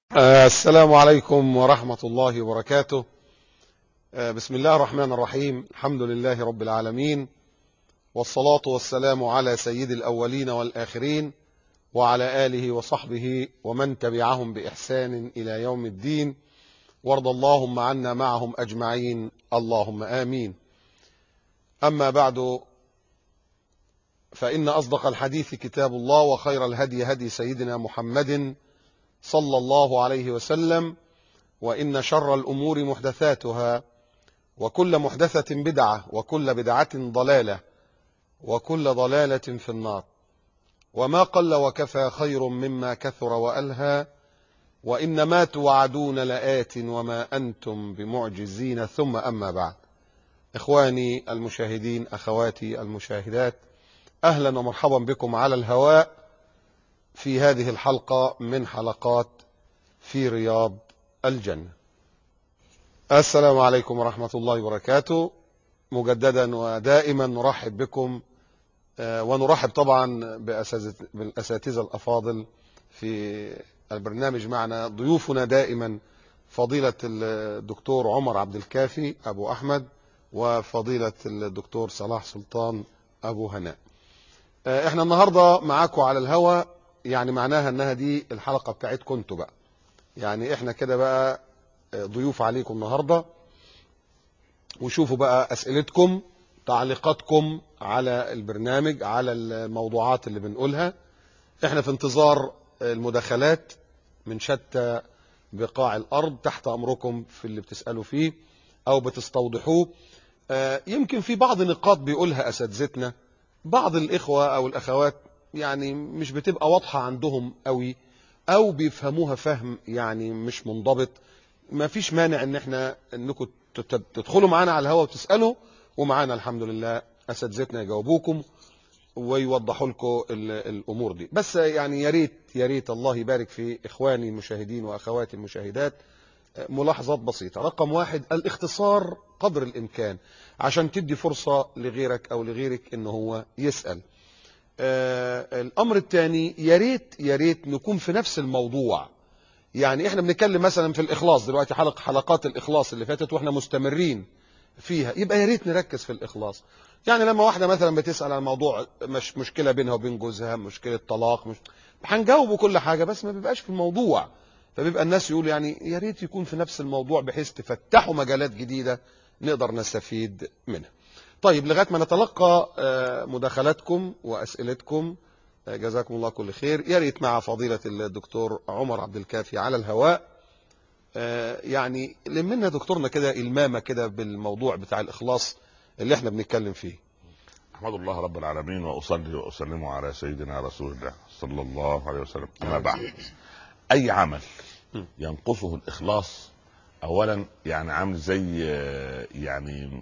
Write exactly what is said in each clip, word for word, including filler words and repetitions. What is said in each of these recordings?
آه السلام عليكم ورحمة الله وبركاته. آه بسم الله الرحمن الرحيم. الحمد لله رب العالمين، والصلاة والسلام على سيد الأولين والآخرين وعلى آله وصحبه ومن تبعهم بإحسان إلى يوم الدين، وارض اللهم عنا معهم أجمعين، اللهم آمين. أما بعد، فإن أصدق الحديث كتاب الله، وخير الهدي هدي سيدنا محمد صلى الله عليه وسلم، وإن شر الأمور محدثاتها، وكل محدثة بدعة، وكل بدعة ضلالة، وكل ضلالة في النار. وما قل وكفى خير مما كثر وألهى، وإنما توعدون لآت وما أنتم بمعجزين. ثم أما بعد، إخواني المشاهدين، أخواتي المشاهدات، أهلا ومرحبا بكم على الهواء في هذه الحلقة من حلقات في رياض الجنة. السلام عليكم ورحمة الله وبركاته. مجددا ودائما نرحب بكم، ونرحب طبعا بالأساتذة الأفاضل في البرنامج. معنا ضيوفنا دائما فضيلة الدكتور عمر عبد الكافي أبو أحمد، وفضيلة الدكتور صلاح سلطان أبو هناء. احنا النهاردة معاكم على الهواء، يعني معناها انها دي الحلقة بتاعتكم انتوا بقى، يعني احنا كده بقى ضيوف عليكم النهاردة. وشوفوا بقى أسئلتكم، تعليقاتكم على البرنامج، على الموضوعات اللي بنقولها. احنا في انتظار المداخلات من شتى بقاع الأرض، تحت أمركم في اللي بتسألوا فيه أو بتستوضحوه. آه يمكن في بعض نقاط بيقولها أساتذتنا، بعض الإخوة أو الأخوات يعني مش بتبقى واضحة عندهم قوي، أو بيفهموها فهم يعني مش منضبط. ما فيش مانع ان احنا انكم تدخلوا معانا على الهواء وتسألوا، ومعانا الحمد لله أساتذتنا يجاوبوكم ويوضحوا لكم الأمور دي. بس يعني يا ريت يا ريت الله يبارك في إخواني المشاهدين وأخواتي المشاهدات، ملاحظات بسيطة. رقم واحد، الاختصار قدر الإمكان عشان تدي فرصة لغيرك أو لغيرك إن هو يسأل. آه الأمر الثاني، يا ريت يا ريت نكون في نفس الموضوع. يعني احنا بنتكلم مثلا في الإخلاص دلوقتي، حلقة حلقات الإخلاص اللي فاتت واحنا مستمرين فيها، يبقى يا ريت نركز في الإخلاص. يعني لما واحدة مثلا بتسأل عن موضوع مش مشكلة بينها وبين جوزها، مشكلة طلاق، مش هنجاوبوا كل حاجة، بس ما بيبقاش في الموضوع. فبيبقى الناس يقول يعني يا ريت يكون في نفس الموضوع، بحيث تفتحوا مجالات جديدة نقدر نستفيد منها. طيب، لغاية ما نتلقى مداخلاتكم وأسئلتكم، جزاكم الله كل خير. يا ريت مع فضيلة الدكتور عمر عبد الكافي على الهواء، يعني لمنا دكتورنا كده المامة كده بالموضوع بتاع الإخلاص اللي احنا بنتكلم فيه. أحمد الله رب العالمين، وأصلي وأسلم على سيدنا رسول الله صلى الله عليه وسلم. أما بعد، أي عمل ينقصه الإخلاص أولا يعني عامل زي يعني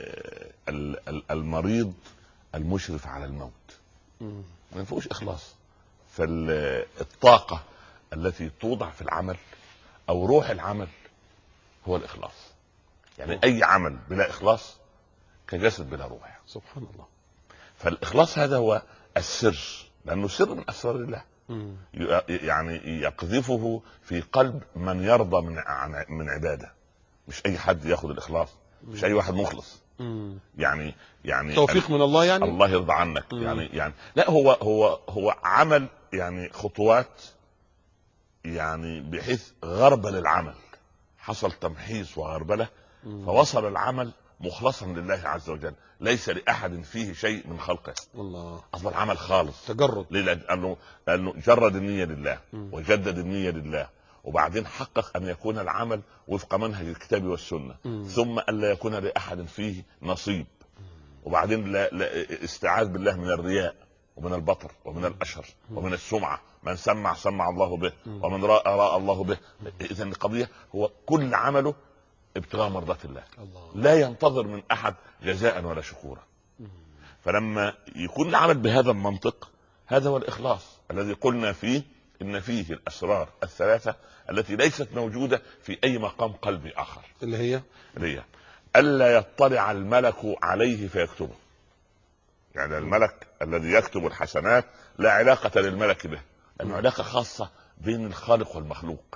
المريض المشرف على الموت، ما فيهوش إخلاص. فالطاقة التي توضع في العمل أو روح العمل هو الإخلاص. يعني أي عمل بلا إخلاص كجسد بلا روح، سبحان الله. فالإخلاص هذا هو السر، لأنه سر من أسرار الله. مم. يعني يقذفه في قلب من يرضى من من عباده. مش أي حد يأخذ الإخلاص، مش أي واحد مخلص. مم. يعني يعني توفيق من الله، يعني الله يرضى عنك. مم. يعني يعني لا، هو هو هو عمل يعني خطوات، يعني بحيث غربل العمل، حصل تمحيص وغربله، فوصل العمل مخلصا لله عز وجل، ليس لأحد فيه شيء من خلقه. الله، أصبح العمل خالص، تجرد. ليه؟ لأنه لأنه جرد النية لله وجدد النية لله، وبعدين حقق أن يكون العمل وفق منهج الكتاب والسنة، مم. ثم ألا يكون لأحد فيه نصيب، وبعدين لا لا استعاذ بالله من الرياء ومن البطر ومن الأشر ومن السمعة. من سمع سمع الله به، ومن راى راى الله به. إذا القضية هو كل عمله ابتغاء مرضات الله، الله. لا ينتظر من أحد جزاء ولا شكورا. فلما يكون العمل بهذا المنطق، هذا هو الإخلاص الذي قلنا فيه إن فيه الأسرار الثلاثة التي ليست موجودة في أي مقام قلبي آخر، اللي هي اللي هي ألا يطلع الملك عليه فيكتبه. يعني الملك الذي يكتب الحسنات لا علاقة للملك به، لأنه علاقة خاصة بين الخالق والمخلوق.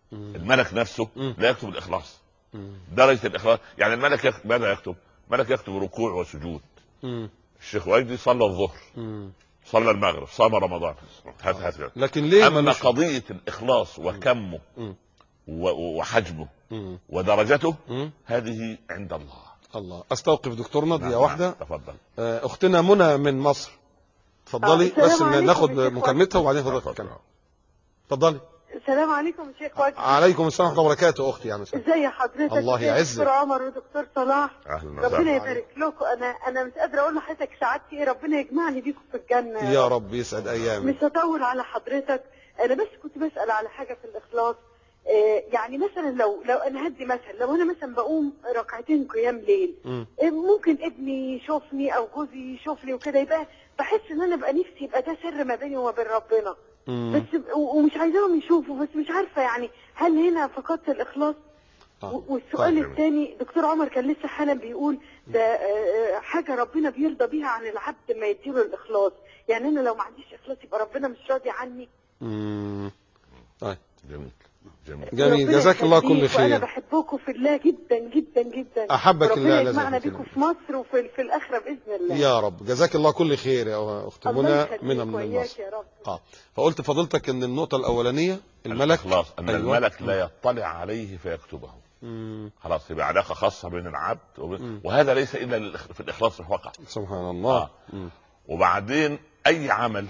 مم. الملك نفسه مم. لا يكتب الاخلاص. مم. درجه الاخلاص يعني الملك يكتب ماذا يكتب؟ الملك يكتب ركوع وسجود. مم. الشيخ وجدي صلى الظهر، مم. صلى المغرب، صام رمضان. هات هات لكن ليه اما قضيه الاخلاص وكمه مم. وحجمه مم. ودرجته مم. هذه عند الله. الله. استوقف دكتور نضية نعم واحده. تفضل. اختنا منى من مصر، تفضلي. آه بس ناخد مكالمتها وبعدين حضرتك تتكلم. اتفضلي. السلام عليكم شيخ وجدي. عليكم السلام ورحمه الله وبركاته. اختي يعني ازي حضرتك؟ الله يعزك. دكتور عمر ودكتور صلاح، اهلا ربنا يبارك لكم. انا انا مش قادره اقول لحضرتك سعادتي ايه، ربنا يجمعني بيكم في الجنه يا, يا رب يسعد ايامك. مش هطول على حضرتك، انا بس كنت بسال على حاجه في الاخلاص. آه يعني مثلا لو لو انا هدي مثلا لو انا مثلا بقوم ركعتين قيام ليل، آه ممكن ابني يشوفني او جوزي يشوفني وكده، يبقى بحس ان انا بقى نفسي يبقى ده سر ما بيني وما بين ربنا. مم. بس ومش عايزاهم يشوفوا، بس مش عارفه يعني هل هنا فقدت الاخلاص؟ آه. والسؤال طيب. الثاني دكتور عمر كان لسه حالا بيقول ده حاجه ربنا بيرضى بيها عن العبد ما يديله الاخلاص، يعني انا لو ما عنديش اخلاص يبقى ربنا مش راضي عني. امم طيب جميل جميل جميل. جزاك الله كل خير. وانا بحبكم في الله جدا جدا جدا. احبك الله. ربنا يجمعنا بيكم في مصر وفي في الاخره باذن الله يا رب. جزاك الله كل خير يا اخت منى. منى من مصر. يا رب. اه فقلت فضلتك ان النقطه الاولانيه الملك خلاص ان أيوة. الملك لا يطلع عليه فيكتبه. مم. خلاص يبقى علاقه خاصه بين العبد وبين وهذا ليس الا في الاخلاص فقط. سبحان الله. آه. وبعدين اي عمل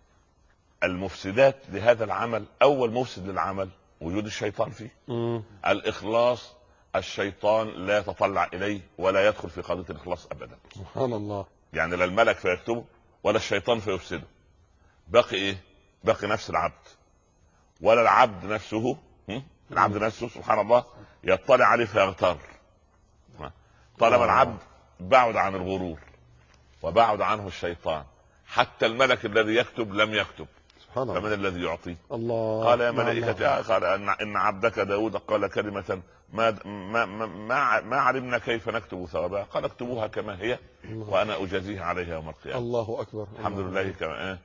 المفسدات لهذا العمل، اول مفسد للعمل وجود الشيطان فيه. مم. الاخلاص الشيطان لا يتطلع اليه ولا يدخل في قضيه الاخلاص ابدا. سبحان الله. يعني لا الملك فيكتبه ولا الشيطان فيفسده. باقي ايه؟ باقي نفس العبد، ولا العبد نفسه. العبد نفسه سبحان الله يطلع عليه فيغتر. طالما آه. العبد بعد عن الغرور وبعد عنه الشيطان، حتى الملك الذي يكتب لم يكتب. سبحان الله. فمن الذي يعطيه؟ الله. قال يا ملائكة، قال ان ان عبدك داود قال كلمة ما ما ما, ما علمنا كيف نكتب ثوابها، قال اكتبوها كما هي وانا اجازيها عليها يوم القيامة. الله اكبر. الحمد لله كما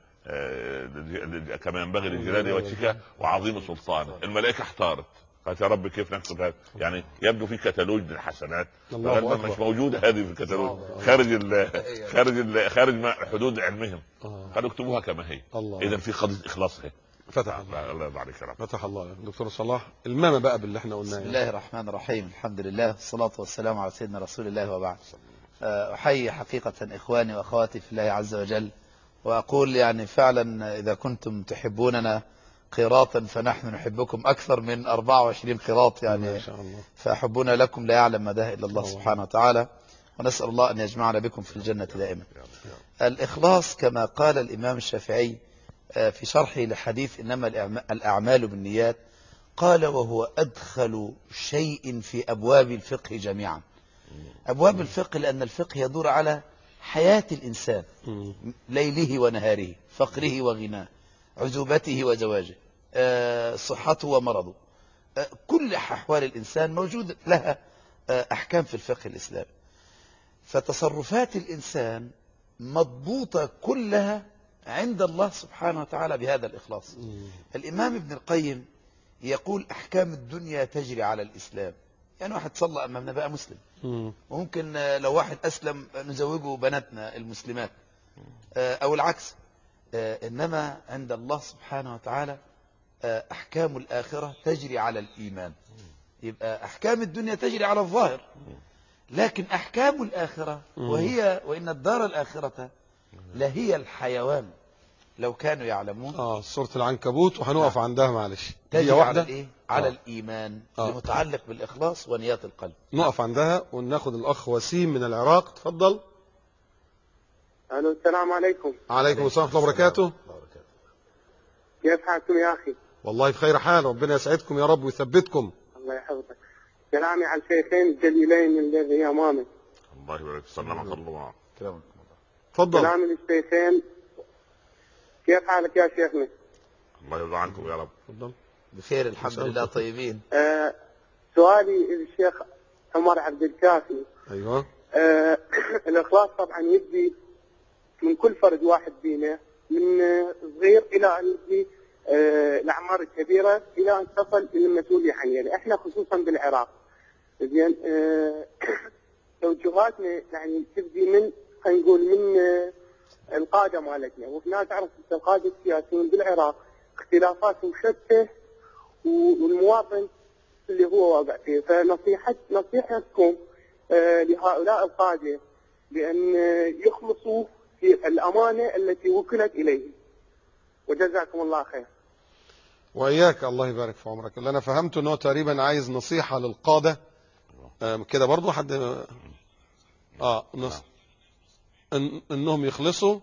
كما ينبغي لجلال وجهك وعظيم سلطانه. الملائكة احتارت، قالت يا رب كيف نكتب هذا؟ يعني يبدو في كتالوج للحسنات مش موجودة هذه في الكتالوج، خارج ال خارج ال خارج حدود علمهم. قالوا اكتبوها كما هي. اذا في قضية اخلاص هي. فتح الله. الله يرضى عليك يا رب. فتح الله. دكتور صلاح المامة بقى باللي احنا قلناه. بسم الله الرحمن الرحيم. الحمد لله والصلاة والسلام على سيدنا رسول الله وبعد. احيي حقيقة اخواني واخواتي في الله عز وجل، واقول يعني فعلا اذا كنتم تحبوننا قيراطا فنحن نحبكم أكثر من أربعة وعشرين قيراط يعني ما شاء الله. فحبنا لكم لا يعلم مداه إلا الله سبحانه وتعالى، ونسأل الله أن يجمعنا بكم في الجنة دائما. الإخلاص كما قال الإمام الشافعي في شرحه لحديث إنما الأعمال بالنيات، قال وهو أدخل شيء في أبواب الفقه جميعا. أبواب الفقه لأن الفقه يدور على حياة الإنسان، ليله ونهاره، فقره وغناه، عزوبته وزواجه، أه صحته ومرضه، أه كل أحوال الإنسان موجود لها أه أحكام في الفقه الإسلامي. فتصرفات الإنسان مضبوطة كلها عند الله سبحانه وتعالى بهذا الإخلاص. الإمام ابن القيم يقول أحكام الدنيا تجري على الإسلام. يعني واحد صلى أمامنا بقى مسلم، وممكن لو واحد أسلم نزوجه بناتنا المسلمات أو العكس. إنما عند الله سبحانه وتعالى أحكام الآخرة تجري على الإيمان. يبقى أحكام الدنيا تجري على الظاهر، لكن أحكام الآخرة وهي وإن الدار الآخرة لهي الحيوان لو كانوا يعلمون. آه سورة العنكبوت، وهنقف آه. عندها معلش. تجري واحدة على الإيه؟ على آه. الإيمان آه. المتعلق بالإخلاص ونيات القلب. نقف عندها وناخد الأخ وسيم من العراق. تفضل. الو السلام عليكم. عليكم السلام ورحمة الله وبركاته. كيف حالكم يا اخي؟ والله بخير حال، ربنا يسعدكم يا رب ويثبتكم. الله يحفظك. كلامي على الشيخين الجليلين الذي امامك. الله يبارك فيك. سلامك الله. تفضل. كلامي للشيخين. كيف حالك يا شيخنا؟ الله يرضى عنكم يا رب. تفضل. بخير الحمد لله طيبين. آه سؤالي للشيخ عمر عبد الكافي. ايوه. آه الاخلاص طبعا يدي من كل فرد واحد فينا، من صغير الى ان يجي آه، الاعمار الكبيره الى ان تصل الى المسؤوليه حاليا، احنا خصوصا بالعراق. زين آه، توجهاتنا يعني تبدي من خلينا نقول من آه، القاده مالتنا، وهنا تعرف القاده السياسيين بالعراق اختلافاتهم شتى والمواطن اللي هو واقع فيه. فنصيحه نصيحتكم آه، لهؤلاء القاده بان يخلصوا في الامانه التي وكلت اليهم، وجزاكم الله خير. وإياك، الله يبارك في عمرك. اللي أنا فهمته أنه تقريبا عايز نصيحة للقادة آه كده برضو حد آه نص... إن... إنهم يخلصوا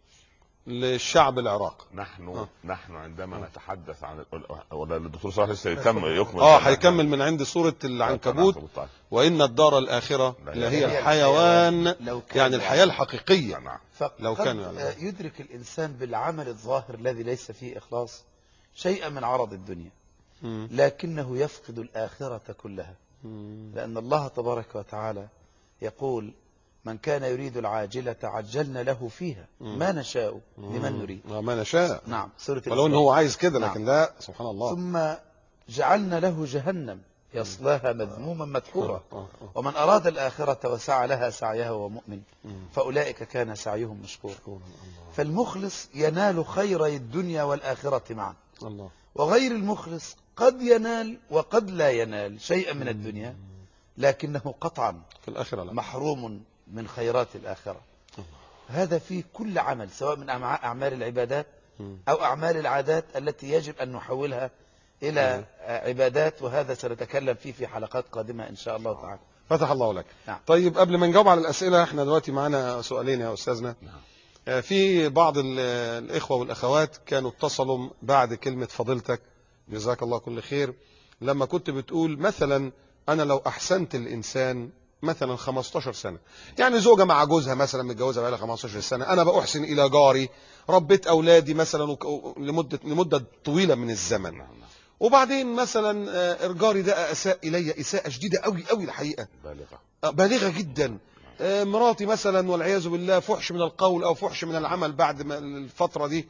للشعب العراقي. نحن آه. نحن عندما آه. نتحدث عن ولا الدكتور صلاح لسه يكمل يكمل اه هيكمل من عند سورة العنكبوت، طيب. وإن الدار الآخرة لهي الحيوان، يعني الحياة الحقيقية نعم. لو كانوا يعني يدرك الإنسان بالعمل الظاهر الذي ليس فيه إخلاص شيئا من عرض الدنيا، مم. لكنه يفقد الآخرة كلها. مم. لأن الله تبارك وتعالى يقول من كان يريد العاجلة عجلنا له فيها ما نشاء لمن نريد. ما نشاء. نعم سورة ولو ان هو عايز كده نعم. لكن لا، سبحان الله. ثم جعلنا له جهنم يصلاها مذموما مدحورا ومن أراد الآخرة وسعى لها سعيها وهو مؤمن فأولئك كان سعيهم مشكورا. فالمخلص ينال خيري الدنيا والآخرة معا، الله. وغير المخلص قد ينال وقد لا ينال شيئا من الدنيا لكنه قطعا في الآخرة لا. محروم من خيرات الآخرة. هذا في كل عمل سواء من أعمال العبادات أو أعمال العادات التي يجب أن نحولها إلى عبادات، وهذا سنتكلم فيه في حلقات قادمة إن شاء الله تعالى. فتح الله لك. نعم. طيب قبل ما نجاوب على الأسئلة، احنا دلوقتي معانا سؤالين يا أستاذنا. نعم. في بعض الإخوة والأخوات كانوا اتصلوا بعد كلمة فضيلتك جزاك الله كل خير، لما كنت بتقول مثلا أنا لو أحسنت الإنسان مثلا خمستاشر سنة، يعني زوجة مع جوزها مثلا متجوزة بقى لها خمستاشر سنة، أنا بأحسن إلى جاري، ربيت أولادي مثلا لمدة لمدة طويلة من الزمن، وبعدين مثلا جاري ده أساء إلي إساءة شديدة قوي قوي الحقيقة، بالغة بالغة جدا، مراتي مثلا والعياذ بالله فحش من القول أو فحش من العمل بعد ما الفترة دي،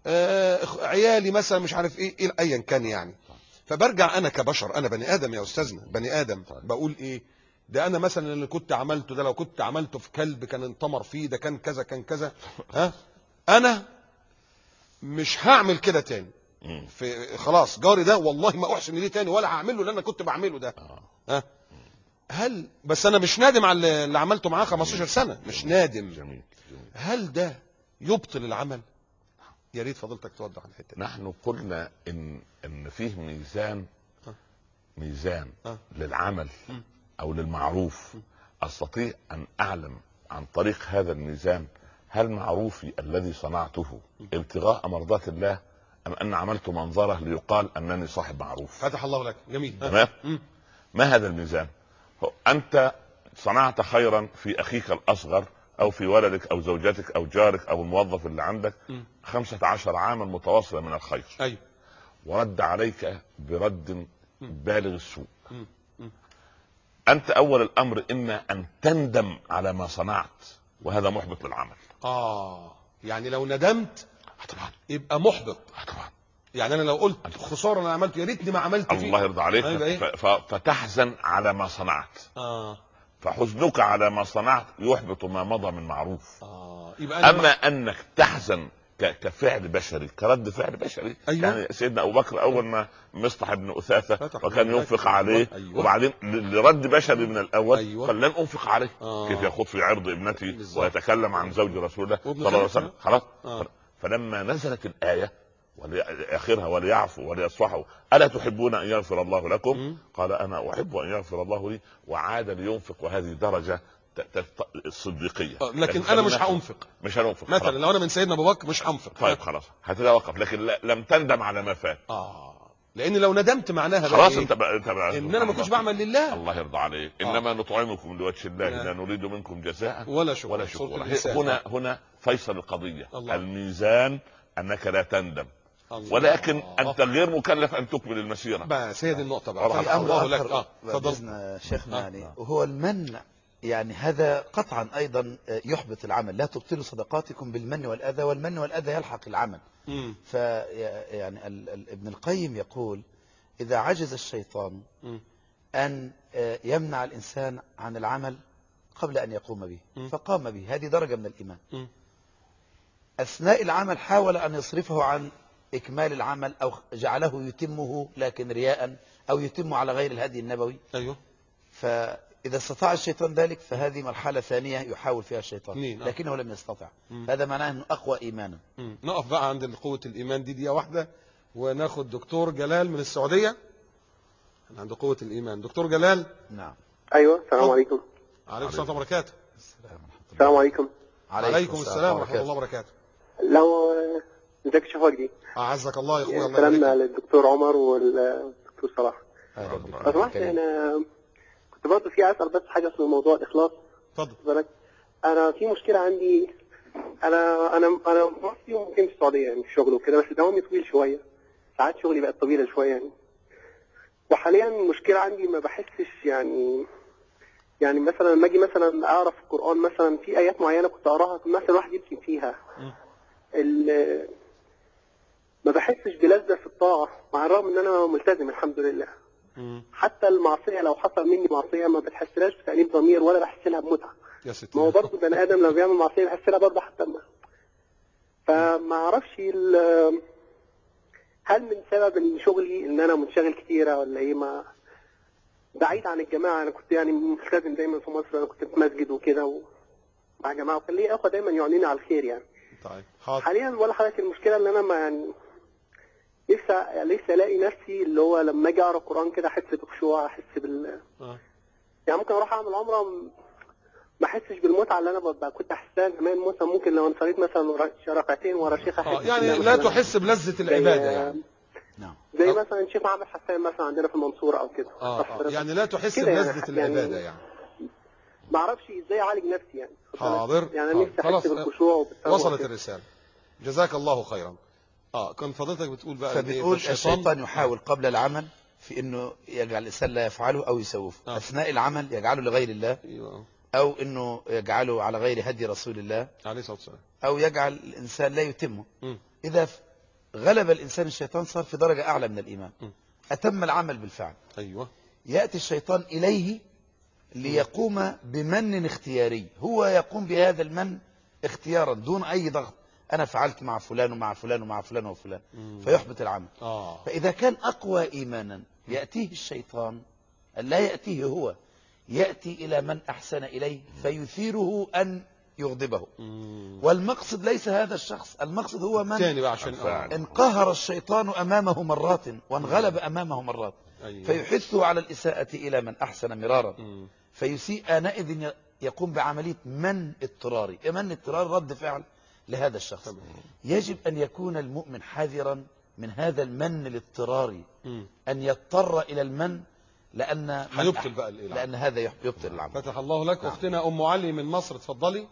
عيالي مثلا مش عارف إيه أيا كان يعني. فبرجع أنا كبشر، أنا بني آدم يا أستاذنا، بني آدم، بقول إيه ده أنا مثلا اللي كنت عملته ده لو كنت عملته في كلب كان انطمر فيه، ده كان كذا كان كذا، ها أنا مش هعمل كده تاني. في خلاص جاري ده والله ما أحسن ليه تاني ولا هعمله اللي أنا كنت بعمله ده. ها هل بس أنا مش نادم على اللي عملته معاه خمستاشر سنة، مش نادم. جميل. جميل. هل ده يبطل العمل؟ يا ريت فضلتك توضح الحته. نحن قلنا ان ان فيه ميزان أه. ميزان أه. للعمل او للمعروف، استطيع ان اعلم عن طريق هذا الميزان هل معروفي الذي صنعته ابتغاء مرضات الله ام ان عملت منظره ليقال انني صاحب معروف. فتح الله لك. جميل. تمام. ما هذا الميزان؟ انت صنعت خيرا في اخيك الاصغر او في ولدك او زوجتك او جارك او الموظف اللي عندك خمسة عشر عاما متواصلة من الخير. أيوة. ورد عليك برد بالغ السوء. انت اول الامر اما ان تندم على ما صنعت، وهذا محبط للعمل. اه يعني لو ندمت طبعا يبقى محبط. طبعا يعني انا لو قلت خساره انا عملته يا ريتني ما عملت فيه، الله يرضى عليك، إيه؟ فتحزن على ما صنعت. اه فحزنك على ما صنعت يحبط ما مضى من معروف. اه يبقى أنا اما مح... انك تحزن كفعل بشري، كرد فعل بشري. أيوة. يعني سيدنا ابو بكر اول ما مصطح بن اثاثه وكان ينفق عليه. أيوة. وبعدين لرد بشري من الاول. أيوة. قال لن انفق عليه. آه. كيف يخوض في عرض ابنتي بالزبط. ويتكلم عن زوج رسول الله صلى الله عليه وسلم. خلاص. آه. فلما نزلت الايه اخرها وليعفوا وليصفحوا الا تحبون ان يغفر الله لكم؟ م. قال انا احب ان يغفر الله لي، وعاد لينفق، وهذه درجه الصديقيه. لكن انا مش هانفق، مش هننفق مثلا خلاص. لو انا من سيدنا ابو بكر مش هنفق. طيب خلاص هتتوقف، لكن لم تندم على ما فات. اه لان لو ندمت معناها خلاص إيه؟ انت بقى انت بقى ان انا ما كنتش بعمل لله. الله يرضى عليك. آه. انما نطعمكم لوجه الله لا, لا نريد منكم جزاء ولا شكر ولا شكر. هنا هنا فيصل القضيه. الله. الميزان انك لا تندم. الله. ولكن الله. انت غير مكلف ان تكمل المسيره. بس هي دي النقطه بقى. في امر الله لك. اه فضلنا شيخنا يعني وهو المنع يعني هذا قطعا أيضا يحبط العمل. لا تبطلوا صدقاتكم بالمن والأذى، والمن والأذى يلحق العمل. فيعني ابن القيم يقول إذا عجز الشيطان م. أن يمنع الإنسان عن العمل قبل أن يقوم به م. فقام به، هذه درجة من الإيمان. م. أثناء العمل حاول أن يصرفه عن إكمال العمل أو جعله يتمه لكن رياء، أو يتم على غير الهدي النبوي. أيوه. فإذا استطاع الشيطان ذلك فهذه مرحلة ثانية يحاول فيها الشيطان، لكنه لم يستطع. مم. هذا معناه أنه أقوى إيمانا. مم. نقف بقى عند قوة الإيمان دي دقيقة واحدة، وناخد دكتور جلال من السعودية عند قوة الإيمان. دكتور جلال. نعم. أيوه. السلام عليكم. عليكم السلام ورحمة الله وبركاته. السلام عليكم. عليكم السلام ورحمة الله وبركاته. لو ازيك يا شيخ وجدي. أعزك الله يا أخويا. سلامنا للدكتور عمر والدكتور صلاح. لو سمحت أنا كنت برضه في أسأل بس حاجة في موضوع الإخلاص. اتفضل. أنا في مشكلة عندي، أنا أنا أنا مصري وممكن في السعودية يعني في الشغل وكده، بس دوامي طويل شوية، ساعات شغلي بقت طويلة شوية يعني. وحاليا المشكلة عندي ما بحسش يعني يعني مثلا لما أجي مثلا أقرأ في القرآن مثلا في آيات معينة كنت أقراها مثلا واحد يبكي فيها. ما بحسش بلذة في الطاعة مع الرغم إن أنا ملتزم الحمد لله. حتى المعصية لو حصل مني معصية ما بتحسلهاش بتأنيب ضمير ولا بحس لها بمتعة. يا ستي. ما هو برضه بني آدم لما بيعمل معصية بحس لها برضه حتى ما. فما أعرفش هل من سبب إن شغلي إن أنا منشغل كتيرة ولا إيه، ما بعيد عن الجماعة. أنا كنت يعني ملتزم دايما في مصر، أنا كنت في مسجد وكده ومع جماعة، وكان لي أخوة دايما يعنيني على الخير يعني. طيب حاضر. حاليا ولا حضرتك المشكلة إن أنا ما يعني لسه لسه الاقي نفسي اللي هو لما اجي اقرا القران كده احس بخشوع، احس بال اه يعني ممكن اروح اعمل عمره ما احسش بالمتعه اللي انا ببقى كنت احسها زمان. مثلا ممكن لو انا صليت مثلا ركعتين ورا شيخ احس اه يعني لا تحس بلذة العباده يعني. نعم. زي أه. مثلا الشيخ محمد حسان مثلا عندنا في المنصوره او كده. اه, آه. يعني لا تحس بلذة العباده يعني. ما اعرفش ازاي اعالج نفسي يعني. حاضر. يعني انا نفسي احس بالخشوع وبالتوبه. وصلت الرساله. جزاك الله خيرا. اه كان فضلتك بتقول بقى فبتقول إيه الشيطان يحاول قبل العمل في انه يجعل الانسان لا يفعله او يسوفه. آه. اثناء العمل يجعله لغير الله. ايوه. او انه يجعله على غير هدي رسول الله عليه الصلاه والسلام، او يجعل الانسان لا يتمه. م. اذا غلب الانسان الشيطان صار في درجه اعلى من الايمان. م. اتم العمل بالفعل. ايوه. ياتي الشيطان اليه ليقوم بمن اختياري، هو يقوم بهذا المن اختيارا دون اي ضغط. أنا فعلت مع فلان ومع فلان ومع فلان وفلان. مم. فيحبط العمل. آه. فإذا كان أقوى إيمانا يأتيه الشيطان، لا يأتيه هو، يأتي إلى من أحسن إليه فيثيره أن يغضبه. مم. والمقصد ليس هذا الشخص، المقصد هو من بقى عشان انقهر الشيطان أمامه مرات وانغلب أمامه مرات. أيوة. فيحثه على الإساءة إلى من أحسن مرارا. مم. فيسيء آنئذ يقوم بعملية من اضطراري. من اضطراري رد فعل لهذا الشخص. طبعا. يجب أن يكون المؤمن حذرا من هذا المن الاضطراري. م. أن يضطر إلى المن لأن هيبطل بقى الإلعاب. لأن هذا يبطل العمل. فتح الله لك. نعم. أختنا أم علي من مصر، اتفضلي.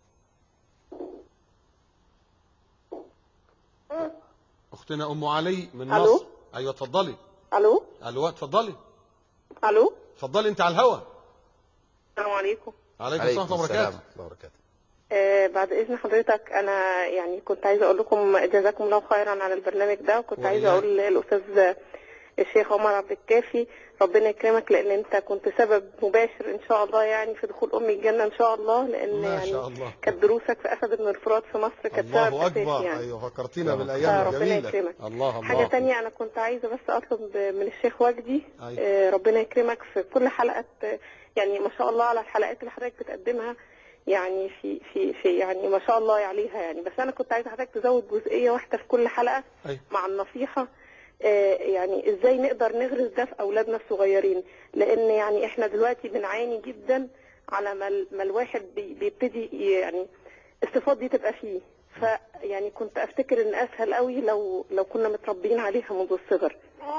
أختنا أم علي من ألو؟ مصر. أيوة اتفضلي. ألو. ألو اتفضلي. ألو. اتفضلي أنت على الهوا. السلام عليكم. عليكم السلام ورحمة الله وبركاته. آه بعد إذن حضرتك أنا يعني كنت عايزة أقول لكم جزاكم الله خيرا على البرنامج ده، وكنت عايزة أقول للأستاذ الشيخ عمر عبد الكافي ربنا يكرمك، لأن أنت كنت سبب مباشر إن شاء الله يعني في دخول أمي الجنة إن شاء الله، لأن يعني كانت دروسك في أسد بن الفرات في مصر كانت سبب أساسي يعني. أيوه فكرتينا بالأيام الجميلة. ربنا يكرمك. الله الله. حاجة تانية أنا كنت عايزة بس أطلب من الشيخ وجدي. أيوه. آه ربنا يكرمك في كل حلقة، يعني ما شاء الله على الحلقات اللي حضرتك بتقدمها، يعني في في في يعني ما شاء الله عليها يعني. بس انا كنت عايزه حضرتك تزود جزئيه واحده في كل حلقه. أي. مع النصيحه آه يعني ازاي نقدر نغرس ده في اولادنا الصغيرين، لان يعني احنا دلوقتي بنعاني جدا على ما ما الواحد بي بيبتدي يعني الصفات دي تبقى فيه. فيعني كنت افتكر ان اسهل قوي لو لو كنا متربيين عليها منذ الصغر.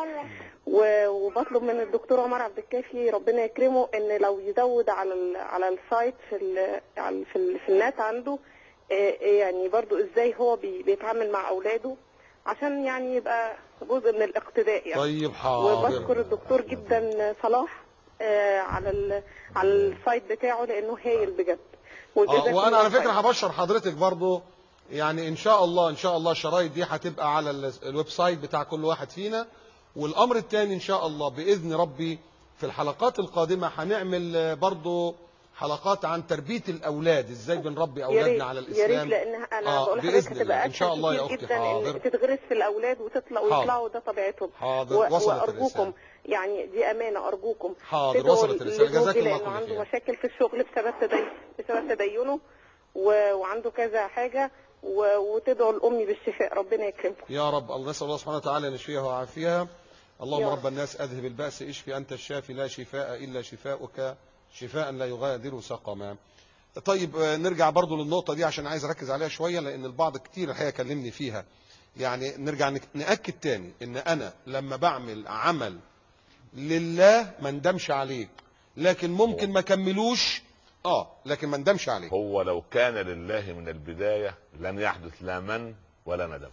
وبطلب من الدكتور عمر عبد الكافي ربنا يكرمه ان لو يزود على ال على السايت في ال في, ال في النت عنده يعني برضو ازاي هو بيتعامل مع اولاده عشان يعني يبقى جزء من الاقتداء يعني. طيب حاضر. وبشكر الدكتور جدا صلاح آه على ال... على السايت بتاعه لانه هايل بجد. اه وانا على فكره هبشر حضرتك برضو، يعني ان شاء الله ان شاء الله الشرايط دي هتبقى على الويب سايت بتاع كل واحد فينا. والامر الثاني ان شاء الله باذن ربي في الحلقات القادمه هنعمل برضو حلقات عن تربيه الاولاد، ازاي بنربي اولادنا على الاسلام. يا ريت، لان انا آه بقول لحضرتك باذن هتبقى الله ان شاء الله يا اختي. جدا حاضر ان تتغرس في الاولاد وتطلع ويطلعوا ده طبيعتهم. حاضر و... وصلت وارجوكم الرسالة. يعني دي امانه، ارجوكم حاضر وصلت الرساله، جزاك الله لانه كل عنده خير. مشاكل في الشغل بسبب تدين بسبب تدينه و... وعنده كذا حاجه و... وتدعوا لامي بالشفاء، ربنا يكرمكم يا رب. الله نسال الله سبحانه وتعالى ان يشفيها ويعافيها. اللهم يا رب الناس اذهب البأس اشفي انت الشافي لا شفاء الا شفاؤك شفاء لا يغادر سقما. طيب نرجع برضو للنقطة دي عشان عايز اركز عليها شوية، لان البعض كتير الحقيقة كلمني فيها. يعني نرجع نأكد تاني ان انا لما بعمل عمل لله ما ندمش عليه، لكن ممكن ما كملوش اه لكن ما ندمش عليه. هو لو كان لله من البداية لن يحدث لا من ولا ندم.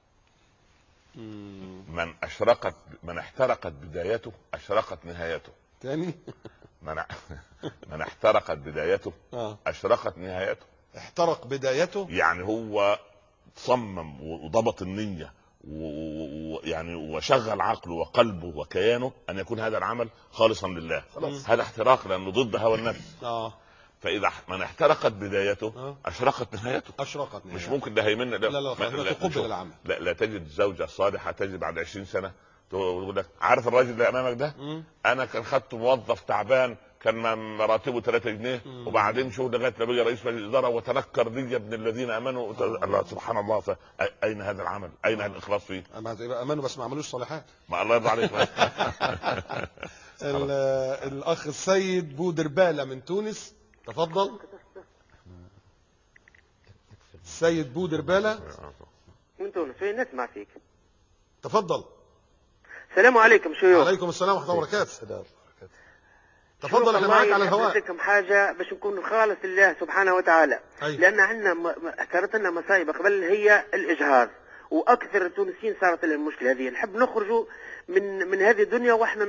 من اشرقت من احترقت بدايته اشرقت نهايته. تاني من من احترقت بدايته آه. اشرقت نهايته. احترق بدايته يعني هو صمم وضبط النية ويعني وشغل عقله وقلبه وكيانه ان يكون هذا العمل خالصا لله. خلاص هذا احتراق لانه ضد هوى النفس. اه فاذا من احترقت بدايته آه. اشرقت نهايته. اشرقت نهايته. مش ممكن ده هيمنا. لا لا لا, لا تقبل العمل. لا, لا تجد زوجة صالحة تجد بعد عشرين سنة تقول لك عارف الراجل اللي امامك ده مم. انا كان خدت موظف تعبان كان مراتبه ثلاثة جنيه مم. وبعدين شو لغايه ما بقى رئيس مجلس الاداره وتنكر لي يا ابن الذين امنوا. الله سبحان الله. اين هذا العمل؟ اين آه. الاخلاص فيه؟ اما يبقى امنوا بس ما عملوش صالحات. ما الله يرضى عليك. الاخ السيد بودربالة من تونس تفضل. السيد بودربالة من تونس. فين نسمع فيك؟ تفضل. السلام عليكم شيوخ. وعليكم السلام ورحمه الله وبركاته. تفضل احنا معاك على الهواء. لكم حاجه باش نكون خالص لله سبحانه وتعالى. أي. لان عندنا صارت لنا مصايب قبل هي الاجهاض، واكثر التونسيين صارت لهم المشكله هذه. نحب نخرجوا من من هذه الدنيا واحنا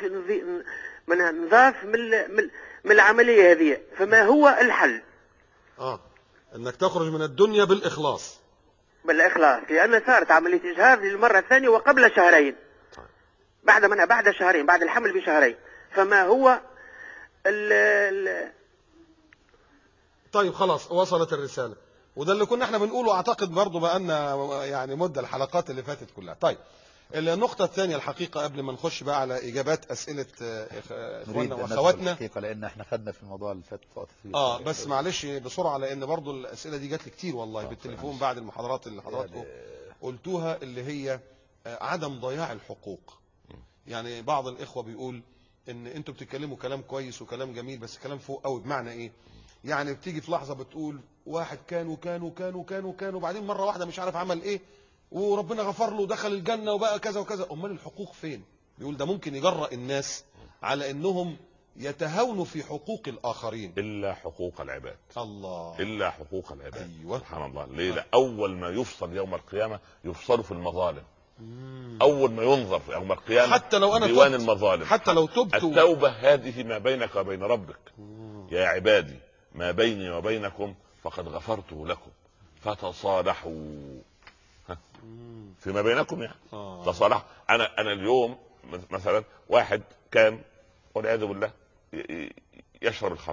نضاف من من العمليه هذه. فما هو الحل؟ اه انك تخرج من الدنيا بالاخلاص. بالاخلاص، لان صارت عمليه اجهاض للمره الثانيه وقبل شهرين. بعد منها بعد شهرين بعد الحمل بشهرين. فما هو ال ال طيب خلاص وصلت الرسالة، وده اللي كنا احنا بنقوله اعتقد برضو بقالنا يعني مدة الحلقات اللي فاتت كلها. طيب النقطة الثانية الحقيقة قبل ما نخش بقى على اجابات اسئلة اخواننا واخواتنا الحقيقة لان احنا خدنا في الموضوع اللي فات وقت فيه. اه بس معلش بسرعة لان برضو الاسئلة دي جات لي كتير والله بالتليفون بعد المحاضرات اللي حضراتكم قلتوها، اللي هي عدم ضياع الحقوق. يعني بعض الاخوة بيقول ان انتوا بتتكلموا كلام كويس وكلام جميل بس كلام فوق قوي. بمعنى ايه؟ يعني بتيجي في لحظة بتقول واحد كان وكان وكان وكان وكان وبعدين مرة واحدة مش عارف عمل ايه وربنا غفر له ودخل الجنة وبقى كذا وكذا. امال الحقوق فين؟ بيقول ده ممكن يجرأ الناس على انهم يتهاونوا في حقوق الاخرين. الا حقوق العباد. الله. الا حقوق العباد. ايوه سبحان الله. ليه؟ لا اول ما يفصل يوم القيامة يفصل في المظالم. اول ما ينظر يوم القيامة حتى لو انا ديوان تبت المظالم. حتى لو تبت. التوبة هذه ما بينك وبين ربك. يا عبادي ما بيني وبينكم فقد غفرته لكم فتصالحوا. فيما بينكم يعني آه. تصالحوا. انا انا اليوم مثلا واحد كان والعياذ بالله يشرب الخمر،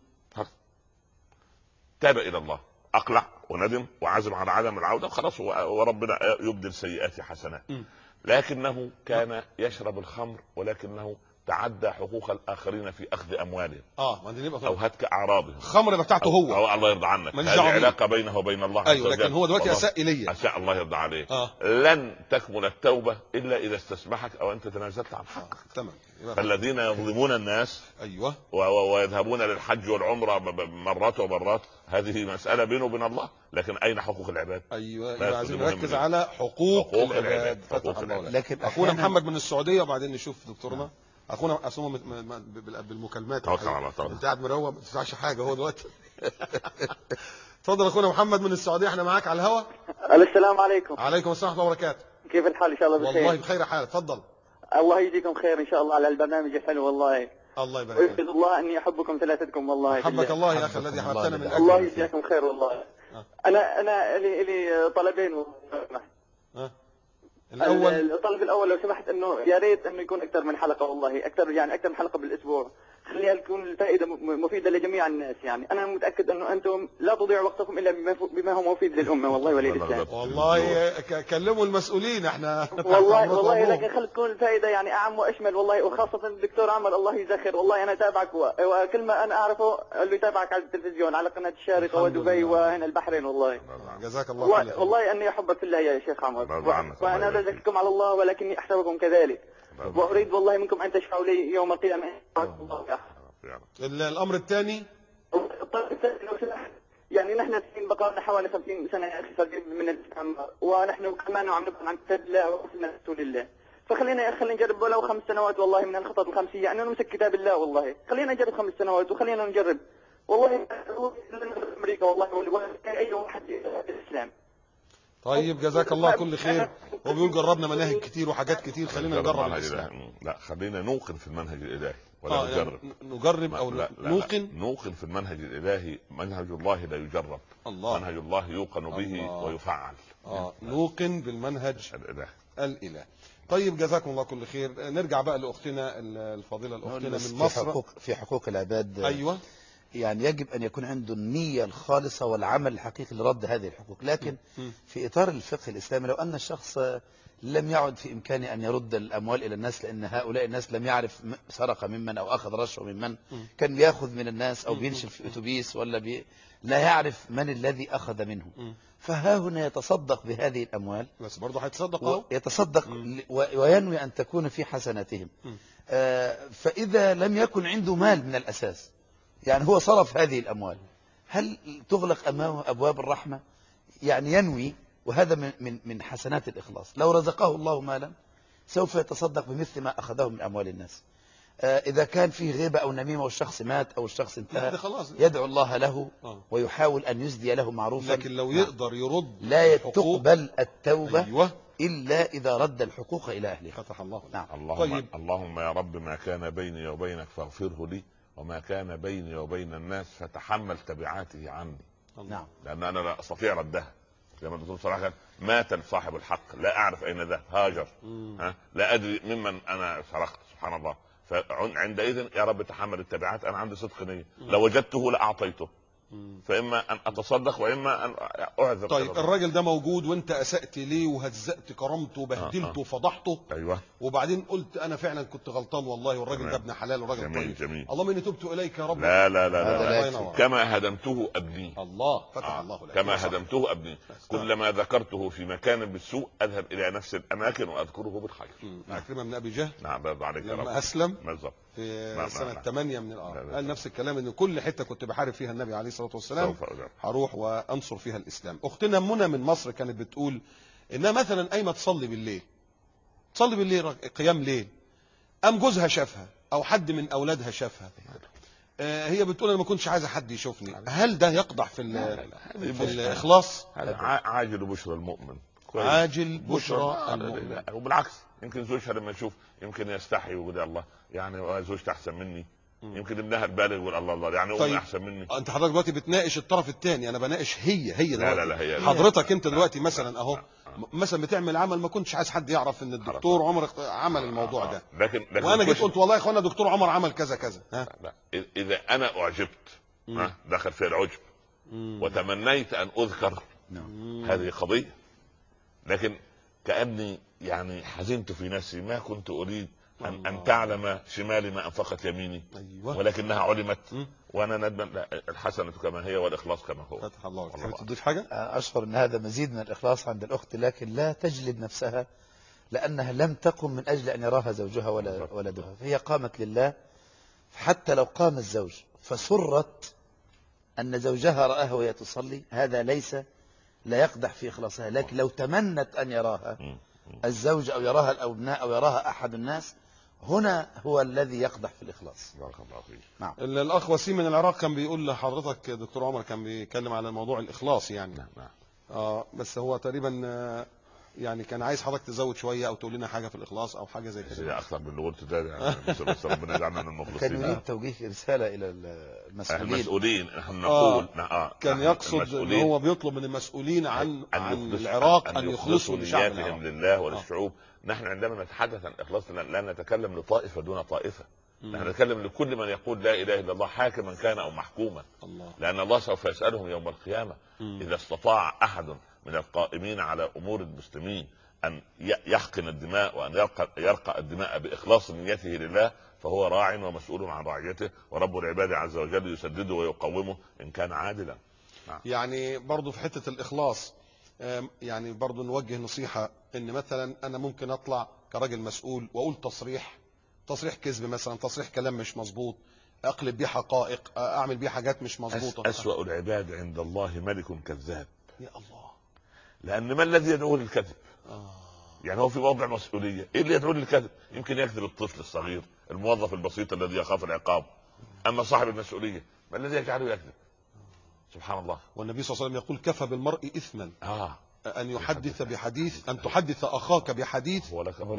تاب الى الله اقلع وندم وعزم على عدم العوده وخلاص وربنا يبدل سيئات حسنات. لكنه كان يشرب الخمر ولكنه تعدى حقوق الاخرين في اخذ اموالهم اه ما دي او هتك اعراضهم. الخمر بتاعته هو أو الله يرضى عنك. هذه علاقه بينه وبين الله. ايوه لكن هو دلوقتي اساء الي. اساء الله يرضى عليه. آه. لن تكمل التوبه الا اذا استسمحك او انت تنازلت عن حقك. آه. تمام. فالذين يظلمون الناس ايوه ويذهبون للحج والعمره مرات ومرات هذه مساله بينه وبين الله. لكن اين حقوق العباد؟ ايوه يبقى عايزين نركز على حقوق, حقوق العباد, العباد. فتح الله لك. لكن اخونا محمد من السعوديه وبعدين نشوف دكتورنا. اخونا اسمه بالمكالمات. انت قاعد مروق ما تدفعش حاجه هو دلوقتي. اتفضل اخونا محمد من السعوديه احنا معاك على الهواء. السلام عليكم. عليكم السلام ورحمه الله وبركاته. كيف الحال؟ ان شاء الله بخير. والله بخير حال. اتفضل. الله يجزيكم خير ان شاء الله على البرنامج الحلو والله. الله يبارك فيك. ويشهد الله اني احبكم ثلاثتكم والله. حبك الله يا اخي الذي احببتنا من اجله. الله يجزاكم خير والله. آه. انا انا لي لي طلبين والله. آه. الاول الطلب الاول لو سمحت انه يا ريت انه يكون اكثر من حلقه والله، اكثر يعني اكثر من حلقه بالاسبوع، خليها تكون الفائده مفيده لجميع الناس. يعني انا متاكد انه انتم لا تضيعوا وقتكم الا بما بما هو مفيد للامه والله وللاسلام. والله ك- كلموا المسؤولين احنا والله والله لكن خلي تكون الفائده يعني اعم واشمل والله، وخاصه الدكتور عمر الله يجزاه خير والله. انا اتابعك وكل ما انا اعرفه اللي يتابعك على التلفزيون على قناه الشارقه ودبي وهنا البحرين والله. جزاك الله والله, خير. والله اني احبك في الله يا شيخ عمر، وانا لا ازكيكم على الله ولكني احسبكم كذلك، واريد والله منكم ان تشفعوا لي يوم القيامه. ال- الامر الثاني يعني نحن الحين بقى لنا حوالي خمسين سنه يا اخي صغير من الاستعمار، ونحن كمان عم نبحث عن كتاب الله وسنه رسول الله، فخلينا يا اخي خلينا نجرب ولو خمس سنوات والله من الخطط الخمسيه، يعني نمسك كتاب الله والله، خلينا نجرب خمس سنوات وخلينا نجرب والله امريكا والله ولا اي واحد الاسلام. طيب جزاك الله كل خير. هو بيقول جربنا مناهج كتير وحاجات كتير، خلينا نجرب منهج الاسلام. الإلهي. لا خلينا نوقن في المنهج الالهي ولا آه نجرب. يعني نجرب او لا لا نوقن. لا. نوقن في المنهج الالهي. منهج الله لا يجرب. الله. منهج الله يوقن به الله. ويفعل. اه نوقن بالمنهج الالهي. الإله. طيب جزاكم الله كل خير. نرجع بقى لاختنا الفضيله الاختنا من في مصر. حقوق في حقوق العباد. ايوه. يعني يجب أن يكون عنده النية الخالصة والعمل الحقيقي لرد هذه الحقوق، لكن في إطار الفقه الإسلامي لو أن الشخص لم يعد في إمكانه أن يرد الأموال إلى الناس، لأن هؤلاء الناس لم يعرف سرق ممن أو أخذ رشوة ممن، كان بيأخذ من الناس أو بينشل في أتوبيس ولا بي لا يعرف من الذي أخذ منه، فها هنا يتصدق بهذه الأموال، بس برضه هيتصدق اهو. يتصدق وينوي أن تكون في حسناتهم. آه فإذا لم يكن عنده مال من الأساس، يعني هو صرف هذه الأموال، هل تغلق أمامه أبواب الرحمة؟ يعني ينوي، وهذا من من من حسنات الإخلاص. لو رزقه الله مالا سوف يتصدق بمثل ما أخذه من أموال الناس. آه إذا كان فيه غيبة أو نميمة والشخص مات أو الشخص انتهى يدعو الله له ويحاول أن يسدي له معروفا، لكن لو يقدر يرد لا تقبل التوبة أيوة. إلا إذا رد الحقوق إلى أهلها. فتح الله. نعم. اللهم, طيب. اللهم يا رب ما كان بيني وبينك فاغفره لي، وما كان بيني وبين الناس فتحمل تبعاته عني. نعم. لأن أنا لا أستطيع ردها. زي ما الدكتور صلاح قال مات صاحب الحق لا أعرف أين ذهب، هاجر. ها؟ لا أدري ممن أنا سرقت، سبحان الله. فعندئذ يا رب تحمل التبعات، أنا عندي صدق نية، لو وجدته لأعطيته، فإما أن أتصدق وإما أن أعذر. طيب الراجل ده موجود وانت أسأت ليه وهزأت كرامته وبهدلته وفضحته، أيوة. وبعدين قلت أنا فعلا كنت غلطان والله والراجل جميل. ده ابن حلال والراجل جميل طيب، جميل. اللهم إني تبت إليك يا رب. لا لا لا, لا, لا. لا. كما هدمته أبنيه. الله فتح آه. الله لك. كما هدمته أبنيه. كلما ذكرته في مكان بالسوء أذهب إلى نفس الأماكن وأذكره بالخير. عكرمة بن أبي جهل نعم برضه عليك يا رب. لما أسلم بالظبط في نعم سنة نعم. ثمانية من الأرض قال نفس الكلام، إن كل حتة كنت بحارب فيها النبي عليه الصلاة والسلام هروح وأنصر فيها الإسلام. أختنا منى من مصر كانت بتقول إنها مثلا قايمة تصلي بالليل، تصلي بالليل قيام ليل، قام جوزها شافها أو حد من أولادها شافها، آه هي بتقول أنا ما كنتش عايزة حد يشوفني، هل ده يقدح في, في الإخلاص؟ عاجل بشرى المؤمن. عاجل بشرى المؤمن. وبالعكس يمكن زوجها لما يشوف يمكن يستحي ويقول الله يعني زوجتي احسن مني، يمكن ابنها البالغ يقول الله الله يعني امي طيب. احسن مني. انت حضرتك دلوقتي بتناقش الطرف الثاني، انا بناقش هي هي دلوقتي. لا لا لا هي حضرتك انت دلوقتي مثلا اهو مثلا بتعمل عمل ما كنتش عايز حد يعرف ان الدكتور عمر عمل الموضوع ده، لكن, لكن وانا جيت قلت والله يا اخوانا دكتور عمر عمل كذا كذا. ها لا. اذا انا اعجبت ها دخل في العجب وتمنيت ان اذكر هذه قضيه، لكن كأني يعني حزنت في نفسي ما كنت أريد أن, أن تعلم شمالي ما أنفقت يميني. أيوة. ولكنها علمت م? وأنا ندم. الحسنة كما هي والإخلاص كما هو. فتح الله. تضيف حاجة؟ أشعر أن هذا مزيد من الإخلاص عند الأخت، لكن لا تجلد نفسها لأنها لم تقم من أجل أن يراها زوجها ولا ولدها، فهي قامت لله. حتى لو قام الزوج فسرت أن زوجها رآها وهي تصلي هذا ليس لا يقدح في إخلاصها، لكن لو تمنت أن يراها الزوج أو يراها الأبناء أو يراها أحد الناس هنا هو الذي يقدح في الإخلاص. بارك الله فيك. نعم. الأخ وسيم من العراق كان بيقول لحضرتك دكتور عمر كان بيتكلم على موضوع الإخلاص يعني. نعم نعم. آه بس هو تقريبا آه يعني كان عايز حضرتك تزود شويه او تقول لنا حاجه في الاخلاص او حاجه زي كده. يا اكثر من اللي قلت ده يعني بس ربنا يجعلنا من كان المخلصين. يريد توجيه رسالة إلى المسؤولين. المسؤولين نحن آه. نقول آه. كان يقصد ان هو بيطلب من المسؤولين عن عن العراق ان يخلصوا لشعب العراق لله وللشعوب. آه. نحن عندما نتحدث عن الاخلاص لا نتكلم لطائفه دون طائفه، نحن نتكلم لكل من يقول لا اله الا الله حاكما كان او محكوما. الله. لان الله سوف يسالهم يوم القيامه. مم. اذا استطاع احد من القائمين على امور المسلمين ان يحقن الدماء وان يرقى, يرقى الدماء باخلاص نيته لله فهو راع ومسؤول عن رعيته، ورب العباد عز وجل يسدده ويقومه ان كان عادلا. نعم. يعني برضو في حته الاخلاص يعني برضو نوجه نصيحه ان مثلا انا ممكن اطلع كراجل مسؤول واقول تصريح تصريح كذب مثلا، تصريح كلام مش مظبوط، اقلب بيه حقائق، اعمل بيه حاجات مش مظبوطه. اسوأ العباد عند الله ملك كذاب. يا الله. لان ما الذي يدعو للكذب؟ آه. يعني هو في موضع مسؤوليه، ايه اللي يدعو للكذب؟ يمكن يكذب الطفل الصغير، الموظف البسيط الذي يخاف العقاب، اما صاحب المسؤوليه ما الذي يجعله يكذب؟ سبحان الله. والنبي صلى الله عليه وسلم يقول كفى بالمرء اثما آه. ان يحدث بحديث، ان تحدث اخاك بحديث هو لك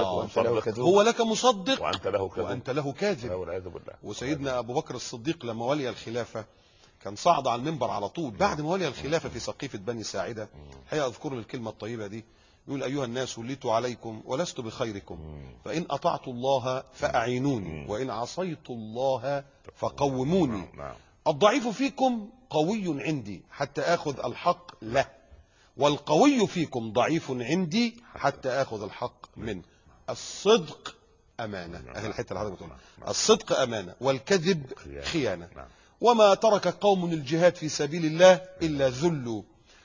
مصدق هو لك مصدق وانت له كاذب وانت له كاذب والعياذ بالله. وسيدنا ابو بكر الصديق لما ولي الخلافه كان صعد على المنبر على طول بعد ما ولي الخلافه في سقيفه بني ساعده. الحقيقه اذكر الكلمه الطيبه دي، يقول ايها الناس وليت عليكم ولست بخيركم فان اطعت الله فاعينوني وان عصيت الله فقوموني. الضعيف فيكم قوي عندي حتى اخذ الحق له، والقوي فيكم ضعيف عندي حتى اخذ الحق منه. الصدق امانه، اهل الحته اللي حضرتك بتقولها، الصدق امانه والكذب خيانه. وما ترك قوم الجهاد في سبيل الله الا ذلوا،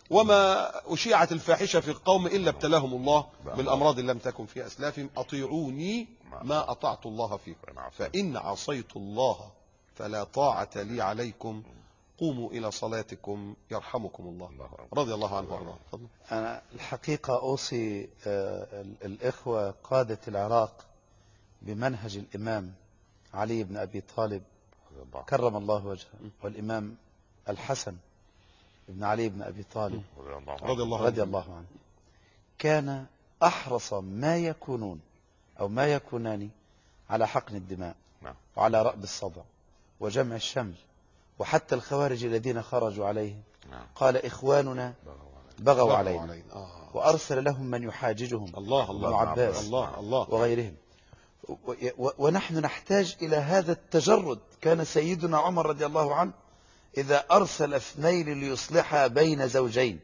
وما اشيعت الفاحشه في القوم الا ابتلاهم الله بالامراض لم تكن في اسلافهم. اطيعوني ما اطعت الله فيكم فان عصيت الله فلا طاعه لي عليكم قوموا إلى صلاتكم يرحمكم الله. رضي الله عنه وارضاه. أنا الحقيقة أوصي الإخوة قادة العراق بمنهج الإمام علي بن أبي طالب كرم الله وجهه، والإمام الحسن بن علي بن أبي طالب رضي الله عنه, رضي الله عنه. كان أحرص ما يكونون أو ما يكونان على حقن الدماء وعلى رأب الصدع وجمع الشمل، وحتى الخوارج الذين خرجوا عليه قال إخواننا بغوا علينا وأرسل لهم من يحاججهم، الله الله عباس الله الله وغيرهم. ونحن نحتاج إلى هذا التجرد. كان سيدنا عمر رضي الله عنه إذا أرسل اثنين ليصلحا بين زوجين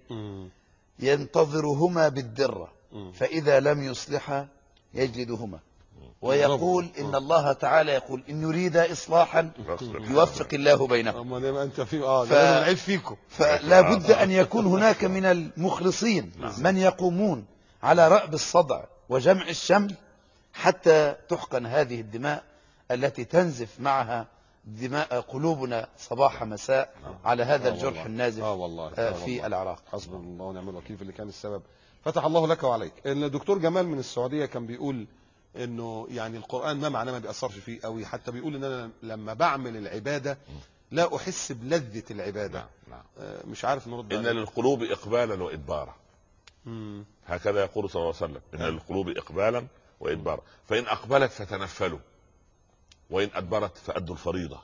ينتظرهما بالدرة، فإذا لم يصلحا يجلدهما، ويقول إن الله تعالى يقول إن يريد إصلاحا يوفق الله بينهم. أنت في آه ف... فيكم فلا بد أن يكون هناك من المخلصين من يقومون على رأب الصدع وجمع الشمل حتى تحقن هذه الدماء التي تنزف معها دماء قلوبنا صباح مساء على هذا الجرح النازف آه والله. آه في العراق. حسبنا الله ونعم الوكيل في اللي كان السبب. فتح الله لك وعليك. الدكتور جمال من السعودية كان بيقول انه يعني القرآن ما معناه ما بيأثرش فيه قوي، حتى بيقول ان انا لما بعمل العبادة لا احس بلذة العبادة. نعم. نعم. آه مش عارف نرد. ان للقلوب اقبالا وادبارا، هكذا يقول صلى الله عليه وسلم، ان للقلوب اقبالا وادبارا، فان اقبلت فتنفلوا وان ادبرت فادوا الفريضة.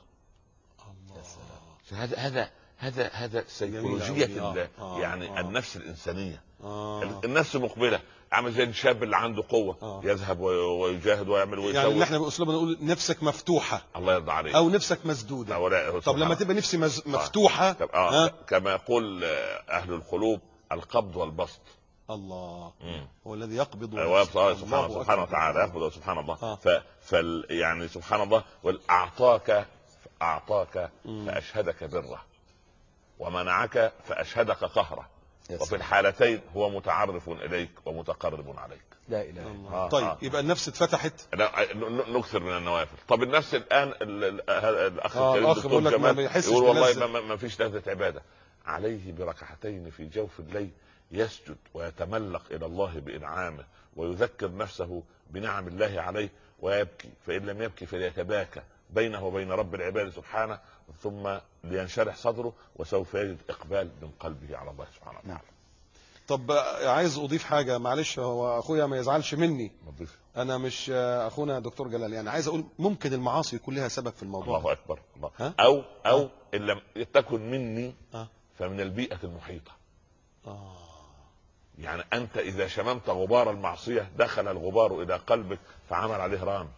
الله. هذا هذا هذا هذا سيكولوجية آه. آه. يعني آه. النفس الإنسانية. آه. النفس مقبلة، عامل زي الشاب اللي عنده قوة آه. يذهب ويجاهد ويعمل ويسوي. يعني اللي احنا بأسلوبنا نقول نفسك مفتوحة، الله يرضى عليك، أو نفسك مسدودة. أو طب لما تبقى نفسي مز... مفتوحة آه. آه. كما يقول أهل القلوب القبض والبسط. الله مم. هو الذي يقبض ويبسط. سبحانه سبحانه وتعالى يقبض سبحان الله. آه. ف... فال... يعني سبحان الله، والأعطاك أعطاك فأشهدك بره، ومنعك فأشهدك قهره، وفي الحالتين هو متعرف إليك ومتقرب عليك. لا إله إلا الله. آه. طيب آه. يبقى النفس اتفتحت. لا نكثر من النوافل. طب النفس الآن الأخ آه الكريم الدكتور جمال يقول والله ما, ما فيش لذة عبادة، عليه بركعتين في جوف الليل يسجد ويتملق إلى الله بإنعامه ويذكر نفسه بنعم الله عليه ويبكي، فإن لم يبكي فليتباكى بينه وبين رب العباد سبحانه، ثم لينشرح صدره وسوف يجد إقبال من قلبه على الله سبحانه وتعالى. نعم. طب عايز اضيف حاجه، معلش هو اخويا ما يزعلش مني، نضيف. انا مش اخونا دكتور جلال، يعني عايز اقول ممكن المعاصي يكون لها سبب في الموضوع. الله اكبر. الله. ها؟ او او آه. ان لم تكن مني آه. فمن البيئه المحيطه. آه. يعني انت اذا شممت غبار المعصيه دخل الغبار الى قلبك فعمل عليه ران.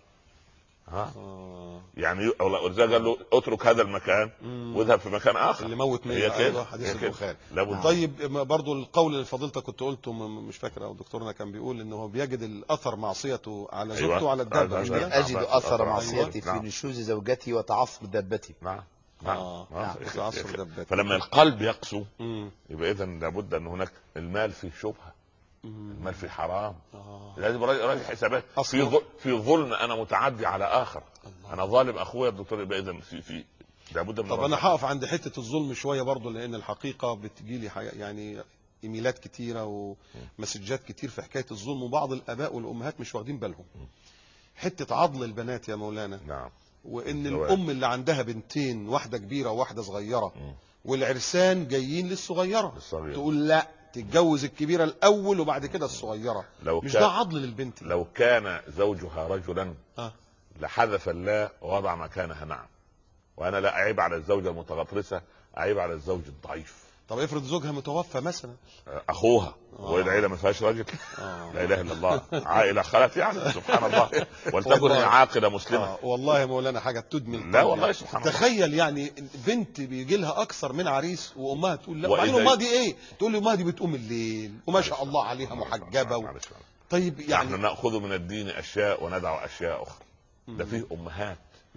ها آه. يعني ولذلك قال له اترك هذا المكان واذهب في مكان اخر. اللي موت هي مية، كده. ايوه حديث هي كده. البخاري. لابد. طيب برضو القول اللي فضيلتك كنت قلته م- مش فاكر، او دكتورنا كان بيقول انه هو بيجد الاثر معصيته على أيوة. زوجته وعلى الدابه، أيوة. مش أيوة. كده؟ أجد أثر معصيتي في نعم. نشوز زوجتي وتعصب دابتي. نعم نعم. آه. نعم. وتعصب دبته. فلما القلب يقسو مم. يبقى اذا لابد ان هناك المال فيه شبهه، مم. المال فيه حرام. آه. لازم راجع حسابات. في أصلاً. ظل- في ظلم انا متعدي على اخر. الله. انا ظالم اخويا الدكتور، يبقى اذا في في لابد من طب انا الرجعة. هقف عند حته الظلم شويه برضو، لان الحقيقه بتجي لي حي... يعني ايميلات كتيره ومسجات كتير في حكايه الظلم، وبعض الاباء والامهات مش واخدين بالهم. حته عضل البنات يا مولانا، نعم. وان زواج. الام اللي عندها بنتين، واحده كبيره وواحده صغيره، مم. والعرسان جايين للصغيره، الصغيرة. تقول لا تتجوز الكبيره الاول وبعد كده الصغيره. لو مش كان- ده عضل للبنت؟ لو كان زوجها رجلا آه. لحذف الله ووضع مكانها نعم. وانا لا اعيب على الزوجه المتغطرسه، اعيب على الزوج الضعيف. طب افرض زوجها متوفى مثلا. اخوها آه. وهي العيله ما فيهاش راجل. آه. لا اله الا الله. عائله خلت يعني سبحان الله. ولتكن والله. هي عاقله مسلمه. آه. والله يا مولانا حاجه تدمي القلب. لا والله سبحان الله. تخيل يعني بنت بيجي لها اكثر من عريس وامها تقول لا، وإذا- وبعدين امها دي ايه؟ تقول لي امها دي بتقوم الليل وما شاء الله عليها محجبه و... معلش معلش. طيب نحن يعني ناخذ من الدين اشياء وندع اشياء اخرى. ده فيه امهات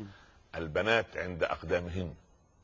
البنات عند اقدامهن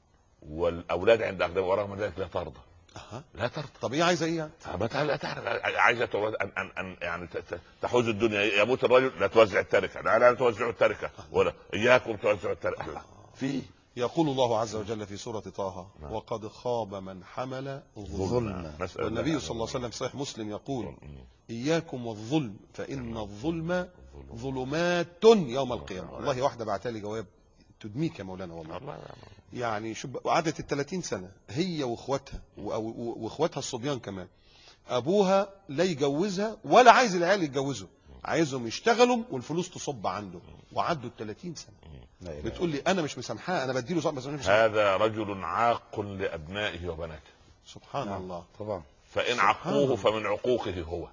والاولاد عند اقدامهم، ورغم ذلك لا ترضى. أها. لا ترضى. طب ايه عايزه ايه يعني؟ فبتها لا تعرف عايزه تورد ان ان ان يعني ت- ت- تحوز الدنيا. يموت الرجل لا توزع التركه، لا لا توزعوا التركه، ولا اياكم توزعوا التركه. في يقول الله عز وجل في سورة طه: وقد خاب من حمل ظلما. نسأل والنبي الله صلى الله عليه وسلم صحيح مسلم يقول: مم. إياكم والظلم فإن الظلم ظلمات يوم القيامة. والله واحدة بعتها لي جواب تدميك يا مولانا والله. الله. يعني شو وقعدت الثلاثين سنة هي واخواتها و- و- واخواتها الصبيان كمان، ابوها لا يجوزها ولا عايز العيال يتجوزوا، عايزهم يشتغلوا والفلوس تصب عنده، وعدوا الثلاثين سنة. بتقول لي انا مش مسامحاه، انا بديله صح بس أنا مش مسامحاه. هذا رجل عاق لابنائه وبناته. سبحان نعم. الله. طبعا. فان سبحان عقوه الله. فمن عقوقه هو.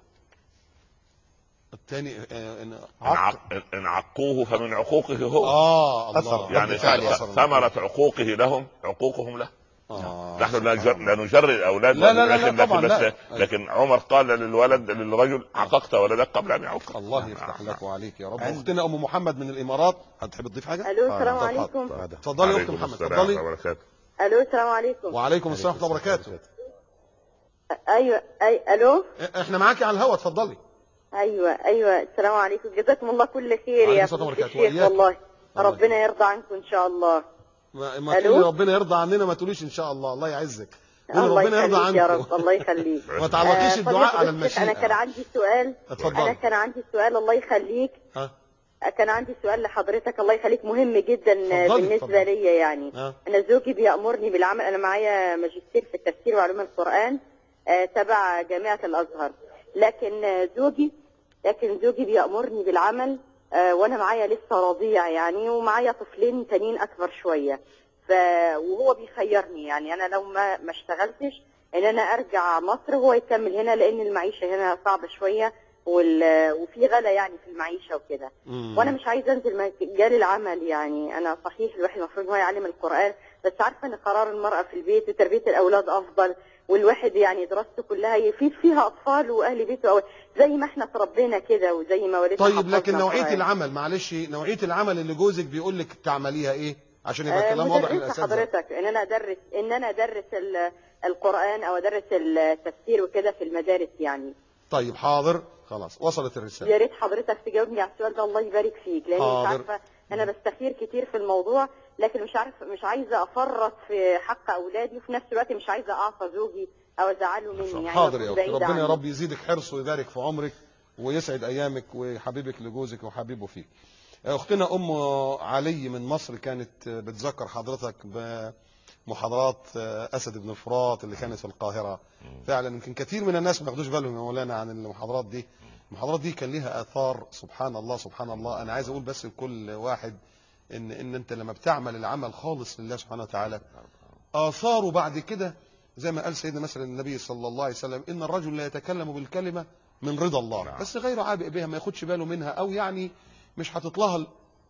الثاني آه إن- إن عق- إن عقوه فمن عقوقه هو. اه الله. أثر. يعني رد فعل أثر. ثمرة عقوقه لهم عقوقهم له. آه نحن لا سبحان نجر- الله. لا نجري الاولاد. لا لا لا لكن, لا طبعاً لكن, لا. بس لكن عمر قال للولد للرجل عققت ولدك قبل ان يعق. الله يفتح لك وعليك يا رب. عند- اختنا ام محمد من الامارات، هتحب تضيف حاجه؟ الو السلام طب عليكم. اتفضلي يا اخت عليكم محمد، السلام اتفضلي. ورحمة الله وبركاته. الو السلام عليكم. وعليكم السلام ورحمه الله وبركاته. ايوه اي الو احنا معاكي على الهوا، اتفضلي. ايوه ايوه السلام عليكم، جزاكم الله كل خير وعليكم يا السلام فضيلة وبركاته. الشيخ، وإياك. والله الله ربنا يرضى عنكم ان شاء الله. ما, ما ألو؟ تقولي ربنا يرضى عننا، ما تقوليش ان شاء الله. الله يعزك. قولي الله ربنا يرضى يخليك يا رب، عنكم. الله يخليك. ما تعلقيش آه، الدعاء فضيلة على الشيخ، انا كان المشيئه. عندي سؤال. انا اتفضلي. كان عندي سؤال الله يخليك. ها كان عندي سؤال لحضرتك الله يخليك، مهم جدا اتفضلي، بالنسبه اتفضلي. لي يعني. ها. انا زوجي بيأمرني بالعمل، انا معايا ماجستير في التفسير وعلوم القرآن آه، تبع جامعة الازهر، لكن آه، زوجي لكن زوجي بيأمرني بالعمل آه، وانا معايا لسه رضيع يعني، ومعايا طفلين تانيين اكبر شويه، ف وهو بيخيرني يعني انا لو ما ما اشتغلتش ان انا ارجع مصر وهو يكمل هنا، لان المعيشه هنا صعبه شويه وال... وفي غلا يعني في المعيشه وكده. مم. وانا مش عايزه انزل مجال العمل يعني، انا صحيح الواحد المفروض هو يعلم القران، بس عارفه ان قرار المراه في البيت وتربيه الاولاد افضل، والواحد يعني دراسته كلها يفيد فيها اطفال واهل بيته، أو زي ما احنا تربينا كده وزي ما والدنا طيب حفظنا لكن نوعيه القرآن. العمل، معلش نوعيه العمل اللي جوزك بيقول لك تعمليها ايه عشان يبقى آه، الكلام واضح مدرسة للاساتذه؟ حضرتك ان انا ادرس ان انا ادرس ال- القران او ادرس التفسير وكده في المدارس يعني. طيب حاضر، خلاص وصلت الرساله. يا ريت حضرتك تجاوبني على السؤال ده الله يبارك فيك، لاني مش حاضر. عارفه، انا بستخير كتير في الموضوع لكن مش عارفه مش عايزه افرط في حق اولادي، وفي نفس الوقت مش عايزه اعصى زوجي او ازعله مني يعني. حاضر يا أكون اختي، بعيدة ربنا يا عنه. رب يزيدك حرص ويبارك في عمرك ويسعد ايامك ويحببك لجوزك وحبيبه فيك. اختنا ام علي من مصر كانت بتذكر حضرتك محاضرات اسد بن الفرات اللي كانت في القاهره. فعلا يمكن كثير من الناس ما ياخدوش بالهم يا مولانا عن المحاضرات دي. المحاضرات دي كان ليها اثار سبحان الله سبحان الله. انا عايز اقول بس لكل واحد ان ان انت لما بتعمل العمل خالص لله سبحانه وتعالى اثاره بعد كده زي ما قال سيدنا مثلا النبي صلى الله عليه وسلم ان الرجل لا يتكلم بالكلمه من رضا الله نعم. بس غير عابئ بها، ما ياخدش باله منها او يعني مش هتطلع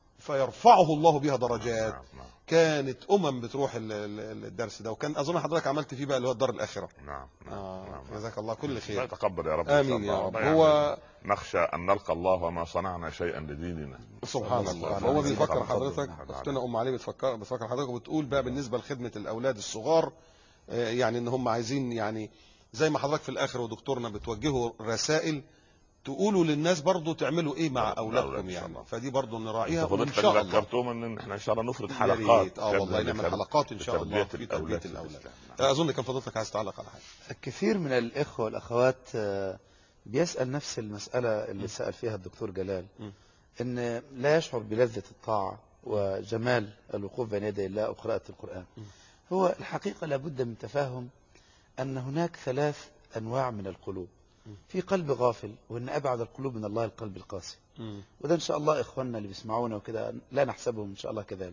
فيرفعه الله بها درجات. نعم. نعم. كانت امم بتروح ال- ال- الدرس ده، وكان اظن حضرتك عملت فيه بقى اللي هو الدار الاخره. نعم. نعم. آه نعم. جزاك الله كل الله خير. يتقبل يا رب. آمين يا رب. هو هو نخشى ان نلقى الله وما صنعنا شيئا لديننا. سبحان الله. فهو بيفكر حضرتك، اختنا ام علي بتفكر بتفكر حضرتك وبتقول بقى بالنسبه لخدمه الاولاد الصغار آه، يعني ان هم عايزين يعني زي ما حضرتك في الاخر ودكتورنا بتوجهوا رسائل تقولوا للناس برضو تعملوا ايه مع اولادكم يعني، فدي برضو نراعيها وان شاء الله. ذكرتم ان احنا ان شاء الله نفرض يا حلقات. ريت. اه والله نعمل حلقات ان شاء الله في تربيه الاولاد. اظن كان فضلتك عايز تعلق على حاجه. كثير من الإخوة والأخوات آه، بيسأل نفس المسألة اللي سأل فيها الدكتور جلال، م. إن لا يشعر بلذة الطاعة وجمال الوقوف بين يدي الله وقراءة القرآن. م. هو الحقيقة لابد من تفاهم أن هناك ثلاث أنواع من القلوب. في قلب غافل، وإن أبعد القلوب من الله القلب القاسي، م. وده إن شاء الله إخواننا اللي بيسمعونا وكده لا نحسبهم إن شاء الله كذلك.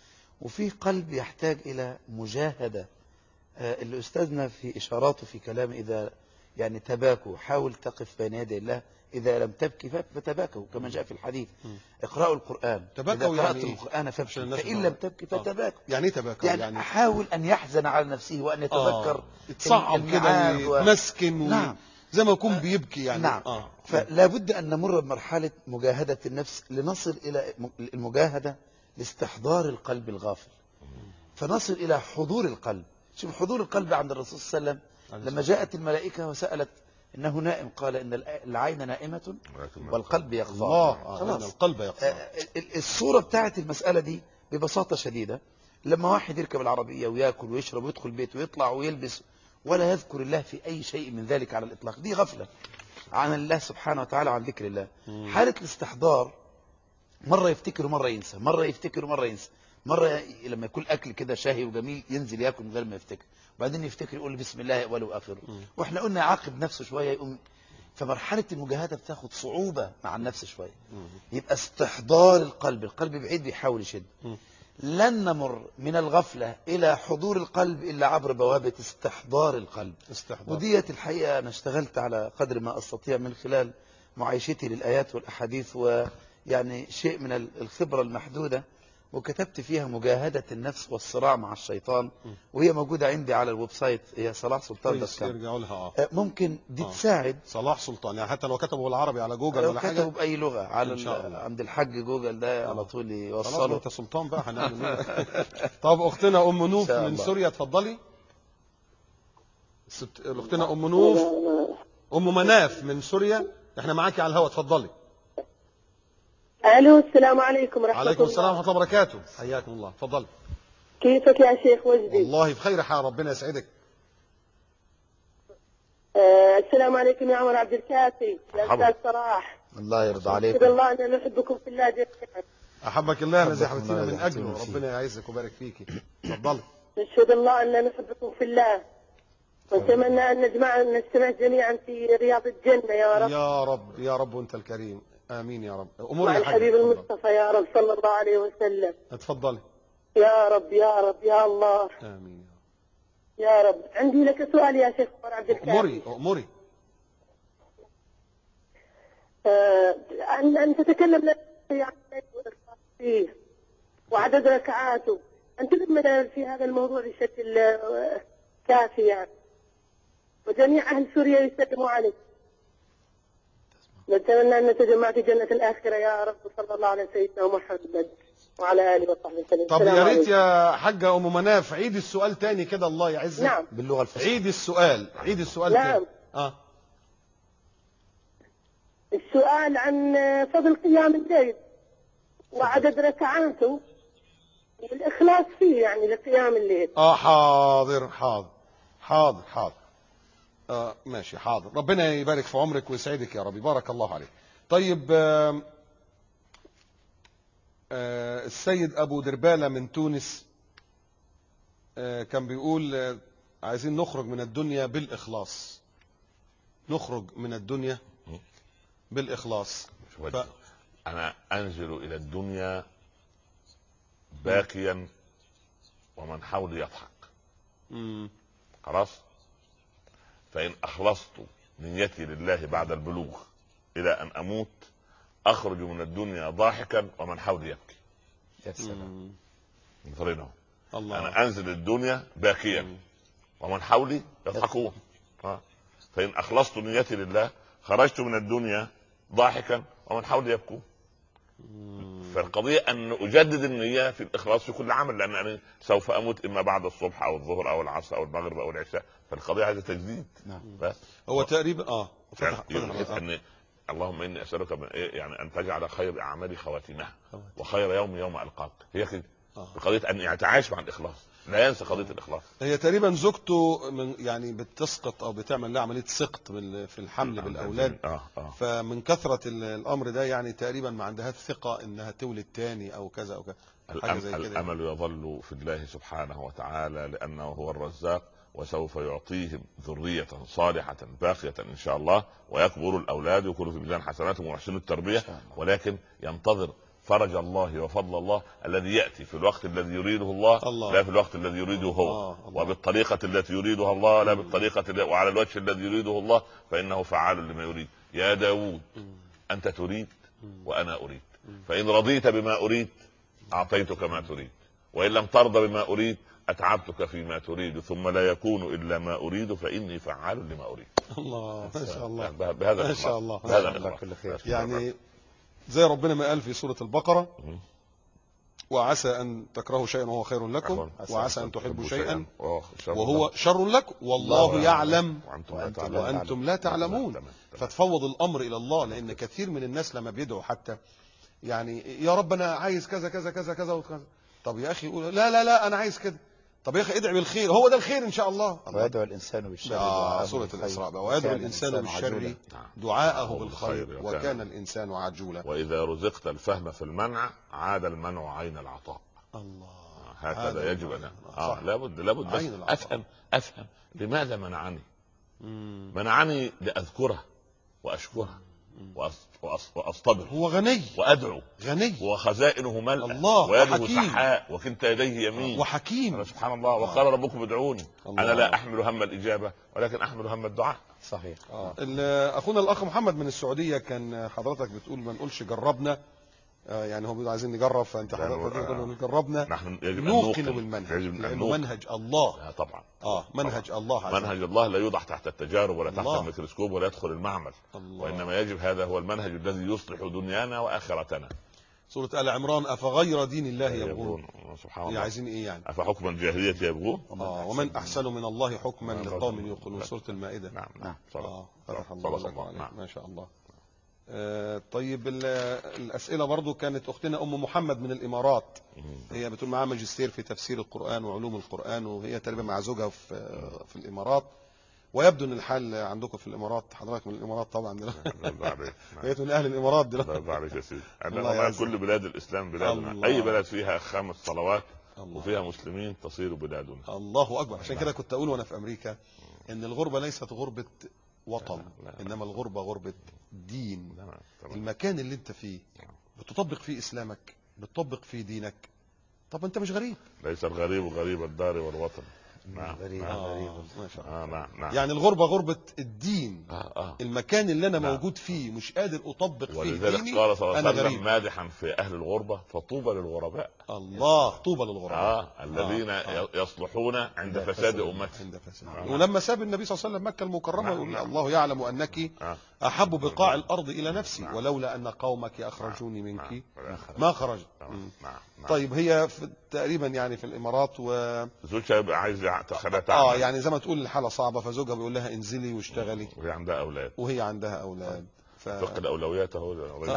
وفي قلب يحتاج إلى مجاهدة. آه، اللي أستاذنا في إشاراته في كلام إذا يعني تباكوا حاول تقف بين يدي الله، إذا لم تبكي فتباكوا كما جاء في الحديث. اقرأوا القرآن، تباكوا إذا قرأتم يعني القرآن فابكوا، عشان الناس فإن تبقى- لم تبكي فتباكوا. يعني ايه تباكوا؟ يعني, يعني أحاول أن يحزن على نفسه وأن يتذكر آه. يتصعب كده الميعاد و- ويتمسكن و... نعم. زي ما يكون بيبكي يعني. نعم. آه. فلا بد أن نمر بمرحلة مجاهدة النفس لنصل إلى المجاهدة لاستحضار القلب الغافل، فنصل إلى حضور القلب. شوف حضور القلب عند الرسول صلى الله عليه وسلم لما جاءت الملائكة وسألت إنه نائم، قال إن العين نائمة والقلب يقظان. الله. آه. خلاص. القلب يقظان. آه، الصورة بتاعت المسألة دي ببساطة شديدة، لما واحد يركب العربية ويأكل ويشرب ويدخل بيته ويطلع ويلبس ولا يذكر الله في أي شيء من ذلك على الإطلاق، دي غفلة عن الله سبحانه وتعالى وعن ذكر الله. حالة الاستحضار مرة يفتكر ومرة ينسى، مرة يفتكر ومرة ينسى، مرة ي- لما يكون أكل كده شاهي وجميل ينزل يأكل من غير ما يفتكر، وبعدين يفتكر يقول بسم الله أوله وآخره، وإحنا قلنا يعاقب نفسه شوية يقوم. فمرحلة المجاهدة بتاخد صعوبة مع النفس شوية، يبقى استحضار القلب، القلب بعيد بيحاول يشد. لن نمر من الغفلة إلى حضور القلب إلا عبر بوابة استحضار القلب. استحضار. وديت الحقيقة أنا اشتغلت على قدر ما أستطيع من خلال معايشتي للآيات والأحاديث ويعني شيء من الخبرة المحدودة، وكتبت فيها مجاهدة النفس والصراع مع الشيطان، وهي موجودة عندي على الويب سايت، هي صلاح سلطان دوت كويس كوم. يرجعوا لها. اه آه، ممكن دي آه. تساعد صلاح سلطان، يعني حتى لو كتبوا بالعربي على جوجل لو ولا حاجه كتبوا بأي لغة على إن شاء ال- الله. عند الحاج جوجل ده على طول خلاص يوصله. انت سلطان بقى هنعمل ايه؟ طب اختنا ام نوف شاء من الله. سوريا اتفضلي. ست... اختنا ام نوف ام مناف من سوريا، احنا معاكي على الهواء اتفضلي. الو السلام عليكم ورحمه عليكم الله. السلام ورحمه الله وبركاته. حياكم الله اتفضلي. كيفك يا شيخ وجدي؟ والله بخير حال ربنا يسعدك. آه السلام عليكم يا عمر عبد الكافي يا مرحبا. استاذ صلاح. الله يرضى اشهد عليكم. الله ان نحبكم في الله جميعا. احبك الله الذي أحبكم حببتنا الله من الذي اجله، أحببتنا فيه. ربنا يعزك ويبارك فيكي. اتفضلي. نشهد الله ان نحبكم في الله، ونتمنى ان نجمع نجتمع جميعا في رياض الجنه يا رب، يا رب يا رب وانت الكريم، امين يا رب. امور مع يا حاج الحبيب اتفضلي. المصطفى يا رب صلى الله عليه وسلم. اتفضلي. يا رب يا رب يا الله امين يا رب. عندي لك سؤال يا شيخ عمر عبد يا رب. الكافي. اموري اموري. آه، أن أن تتكلم لنا عن الليل والإخلاص فيه وعدد ركعاته، أن تكلمنا في هذا الموضوع بشكل آه، كافي يعني، وجميع أهل سوريا يسلموا عليك. نتمنى أن نتجمع في جنة الآخرة يا رب، صلى الله على سيدنا محمد وعلى آله وصحبه وسلم. طب السلام يا ريت عليكم. يا حاجة أم مناف عيد السؤال تاني كده الله يعزك. نعم باللغة الفصحى. عيد السؤال عيد السؤال نعم. تاني. اه السؤال عن فضل قيام الليل وعدد ركعاته والإخلاص فيه يعني لقيام الليل. اه حاضر حاضر حاضر حاضر آه ماشي حاضر. ربنا يبارك في عمرك ويسعدك يا رب، بارك الله عليك. طيب آه آه السيد أبو دربالة من تونس آه، كان بيقول آه، عايزين نخرج من الدنيا بالإخلاص، نخرج من الدنيا بالإخلاص. ف... انا انزل الى الدنيا باكيا ومن حولي يضحك. مم. خلاص، فان اخلصت نيتي لله بعد البلوغ الى ان اموت اخرج من الدنيا ضاحكا ومن حولي يبكي. يا سلام. انظرينه، الله. انا انزل الدنيا باكيا مم. ومن حولي يضحكون. آه. فان اخلصت نيتي لله خرجت من الدنيا ضاحكا ومن حولي يبكون. فالقضية أن أجدد النية في الإخلاص في كل عمل، لأن أنا سوف أموت إما بعد الصبح أو الظهر أو العصر أو المغرب أو العشاء، فالقضية عايزة تجديد. نعم. بس هو تقريبا اه يعني فتح فتح آه. أن اللهم إني أسألك من إيه؟ يعني أن تجعل خير أعمالي خواتمها وخير يوم يوم ألقاك. هي كده آه. بقضية أن يتعايش مع الإخلاص، لا ينسى قضية الإخلاص. هي تقريبا زوجته من يعني بتسقط او بتعمل لها عمليه سقط بال- في الحمل بالاولاد، آه آه. فمن كثره ال- الامر ده يعني تقريبا ما عندهاش ثقه انها تولد تاني او كذا او كذا، حاجه زي الأم... كده. الأمل يظل في الله سبحانه وتعالى لأنه هو الرزاق، وسوف يعطيهم ذرية صالحة باقية إن شاء الله، ويكبر الأولاد ويكونوا في ميزان حسناتهم ويحسنوا التربية، ولكن ينتظر فرج الله وفضل الله الذي يأتي في الوقت الذي يريده الله, الله. لا في الوقت الذي يريده هو. الله. الله. وبالطريقة التي يريدها الله لا بالطريقة التي وعلى الوجه الذي يريده الله، فإنه فعال لما يريد. يا داود أنت تريد وأنا أريد، فإن رضيت بما أريد أعطيتك ما تريد، وإن لم ترضى بما أريد أتعبتك فيما تريد، ثم لا يكون إلا ما أريد فإني فعال لما أريد. الله ما شاء الله. يعني بهذا ما شاء الله. بهذا الله كل خير. يعني زي ربنا ما قال في سورة البقرة: وعسى أن تكرهوا شيئا وهو خير لكم، وعسى أن تحبوا شيئا وهو شر لكم، والله يعلم وأنتم لا تعلمون. فتفوض الأمر إلى الله، لأن كثير من الناس لما بيدعوا حتى يعني يا رب أنا عايز كذا كذا كذا كذا وكذا، طب يا أخي يقول لا لا لا أنا عايز كده، طب يا أخي ادعي بالخير، هو ده الخير إن شاء الله. ويدعو الإنسان بالشر آه سورة الإسراء بقى: ويدعو الإنسان بالشر دعاءه بالخير وكان الإنسان عجولا. وإذا رزقت الفهم في المنع عاد المنع عين العطاء. الله. هكذا يجب أن آه لابد لابد بس أفهم أفهم لماذا منعني. مم. منعني لأذكره وأشكره وأصطبر. هو غني وأدعو غني وخزائنه ملأ الله، ويده سحاء وكنت يديه يمين وحكيم. سبحان الله. وقال ربكم ادعوني أنا لا أحمل هم الإجابة ولكن أحمل هم الدعاء. صحيح. آه. أخونا الأخ محمد من السعودية كان حضرتك بتقول ما نقولش جربنا، آه يعني هو بيقول عايزين نجرب، فانت حضرتك بتقول جربنا. نحن يجب نوقن بالمنهج لانه منهج الله. لا طبعا اه منهج طبعا. الله عز منهج الله لا يوضع تحت التجارب ولا الله. تحت الميكروسكوب ولا يدخل المعمل الله. وانما يجب هذا هو المنهج الذي يصلح دنيانا واخرتنا. سورة آل عمران: أفغير دين الله يبغون. سبحان الله. عايزين ايه يعني؟ أفحكم الجاهلية يبغون. اه ومن أحسن من الله حكما لقوم يوقنون. سورة المائدة. نعم نعم. اه فتح الله لك وعليك. ما شاء الله. آه طيب الأسئلة برضو كانت أختنا أم محمد من الإمارات، هي بتقول معاها ماجستير في تفسير القرآن وعلوم القرآن، وهي تقريبا مع زوجها في في الإمارات، ويبدو ان الحال عندكم في الامارات، حضرتك من الامارات طبعا دلوقتي بقيت من اهل الامارات دلوقتي. الله يبارك يا سيدي. انا كل بلاد الاسلام بلادنا، اي بلد فيها خمس صلوات الله. وفيها مسلمين تصير بلادنا. الله اكبر. عشان كده كنت اقول وانا في امريكا ان الغربه ليست غربه وطن، لا لا. انما الغربه غربه دين. لا لا. المكان اللي انت فيه بتطبق فيه اسلامك، بتطبق فيه دينك، طب انت مش غريب. ليس الغريب غريب الدار والوطن. نعم غريب نعم. غريب. ما شاء الله. آه نعم نعم. يعني الغربة غربة الدين. آه آه. المكان اللي انا نعم. موجود فيه مش قادر اطبق فيه ديني، ولذلك قال صلى الله عليه وسلم غريب. مادحا في اهل الغربة: فطوبى للغرباء. الله طوبى للغرباء. آه. الذين آه. يصلحون عند فساد امتي. عند فساد. آه. ولما ساب النبي صلى الله عليه وسلم مكة المكرمة نعم. يقول: الله يعلم انك آه. احب بقاع الارض الى نفسي نعم. ولولا ان قومك اخرجوني منك نعم. ما خرجت. نعم. نعم. طيب هي في تقريبا يعني في الامارات، و زوجها عايز تخليها اه يعني زي ما تقول الحاله صعبه، فزوجها بيقول لها انزلي واشتغلي، وهي عندها اولاد وهي عندها اولاد. ف... فقد الاولويات اهو.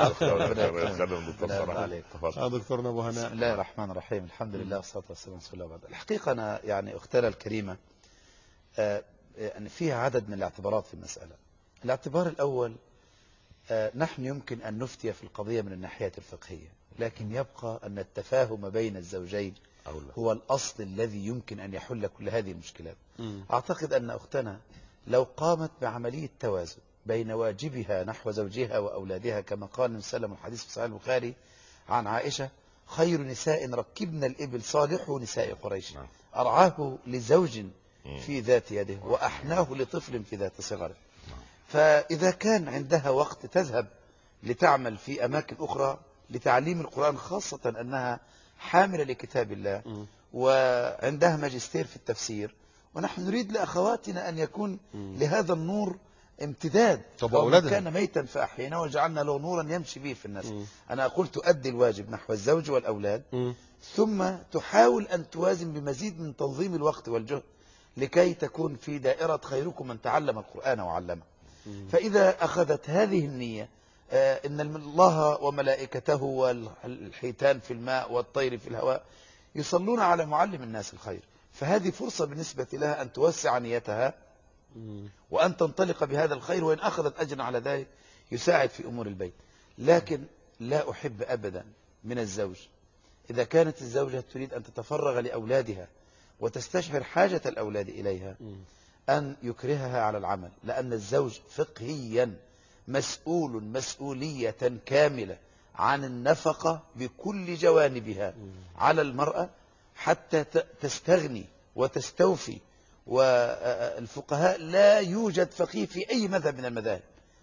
دكتورنا ابو هناء. بسم الله الرحمن الرحيم. الحمد لله والصلاه والسلام على رسول الله. بعد الحقيقه انا يعني اختنا الكريمه آه يعني فيها عدد من الاعتبارات في المساله. الاعتبار الاول آه، نحن يمكن أن نفتي في القضية من الناحية الفقهية، لكن يبقى أن التفاهم بين الزوجين هو الأصل الذي يمكن أن يحل كل هذه المشكلات. أعتقد أن أختنا لو قامت بعملية توازن بين واجبها نحو زوجها وأولادها، كما قال النبي صلى الله عليه وسلم الحديث في صحيح البخاري عن عائشة: خير نساء ركبنا الإبل صالح نساء قريش، أرعاه لزوج في ذات يده وأحناه لطفل في ذات صغره. فإذا كان عندها وقت تذهب لتعمل في أماكن أخرى لتعليم القرآن، خاصة أنها حاملة لكتاب الله وعندها ماجستير في التفسير، ونحن نريد لأخواتنا أن يكون لهذا النور امتداد. ومن كان ميتا فأحييناه وجعلنا له نورا يمشي به في الناس. م. أنا أقول تؤدي الواجب نحو الزوج والأولاد، م. ثم تحاول أن توازن بمزيد من تنظيم الوقت والجهد لكي تكون في دائرة خيركم من تعلم القرآن وعلمه. م. فإذا أخذت هذه النية، آه إن الله وملائكته والحيتان في الماء والطير في الهواء يصلون على معلم الناس الخير، فهذه فرصة بالنسبة لها أن توسع نيتها وأن تنطلق بهذا الخير، وإن أخذت أجرا على ذلك يساعد في أمور البيت. لكن لا أحب أبدا من الزوج إذا كانت الزوجة تريد أن تتفرغ لأولادها وتستشعر حاجة الأولاد إليها أن يكرهها على العمل، لأن الزوج فقهيا مسؤول مسؤولية كاملة عن النفقة بكل جوانبها على المرأة حتى تستغني وتستوفي. والفقهاء لا يوجد فقيه في أي مذهب من المذاهب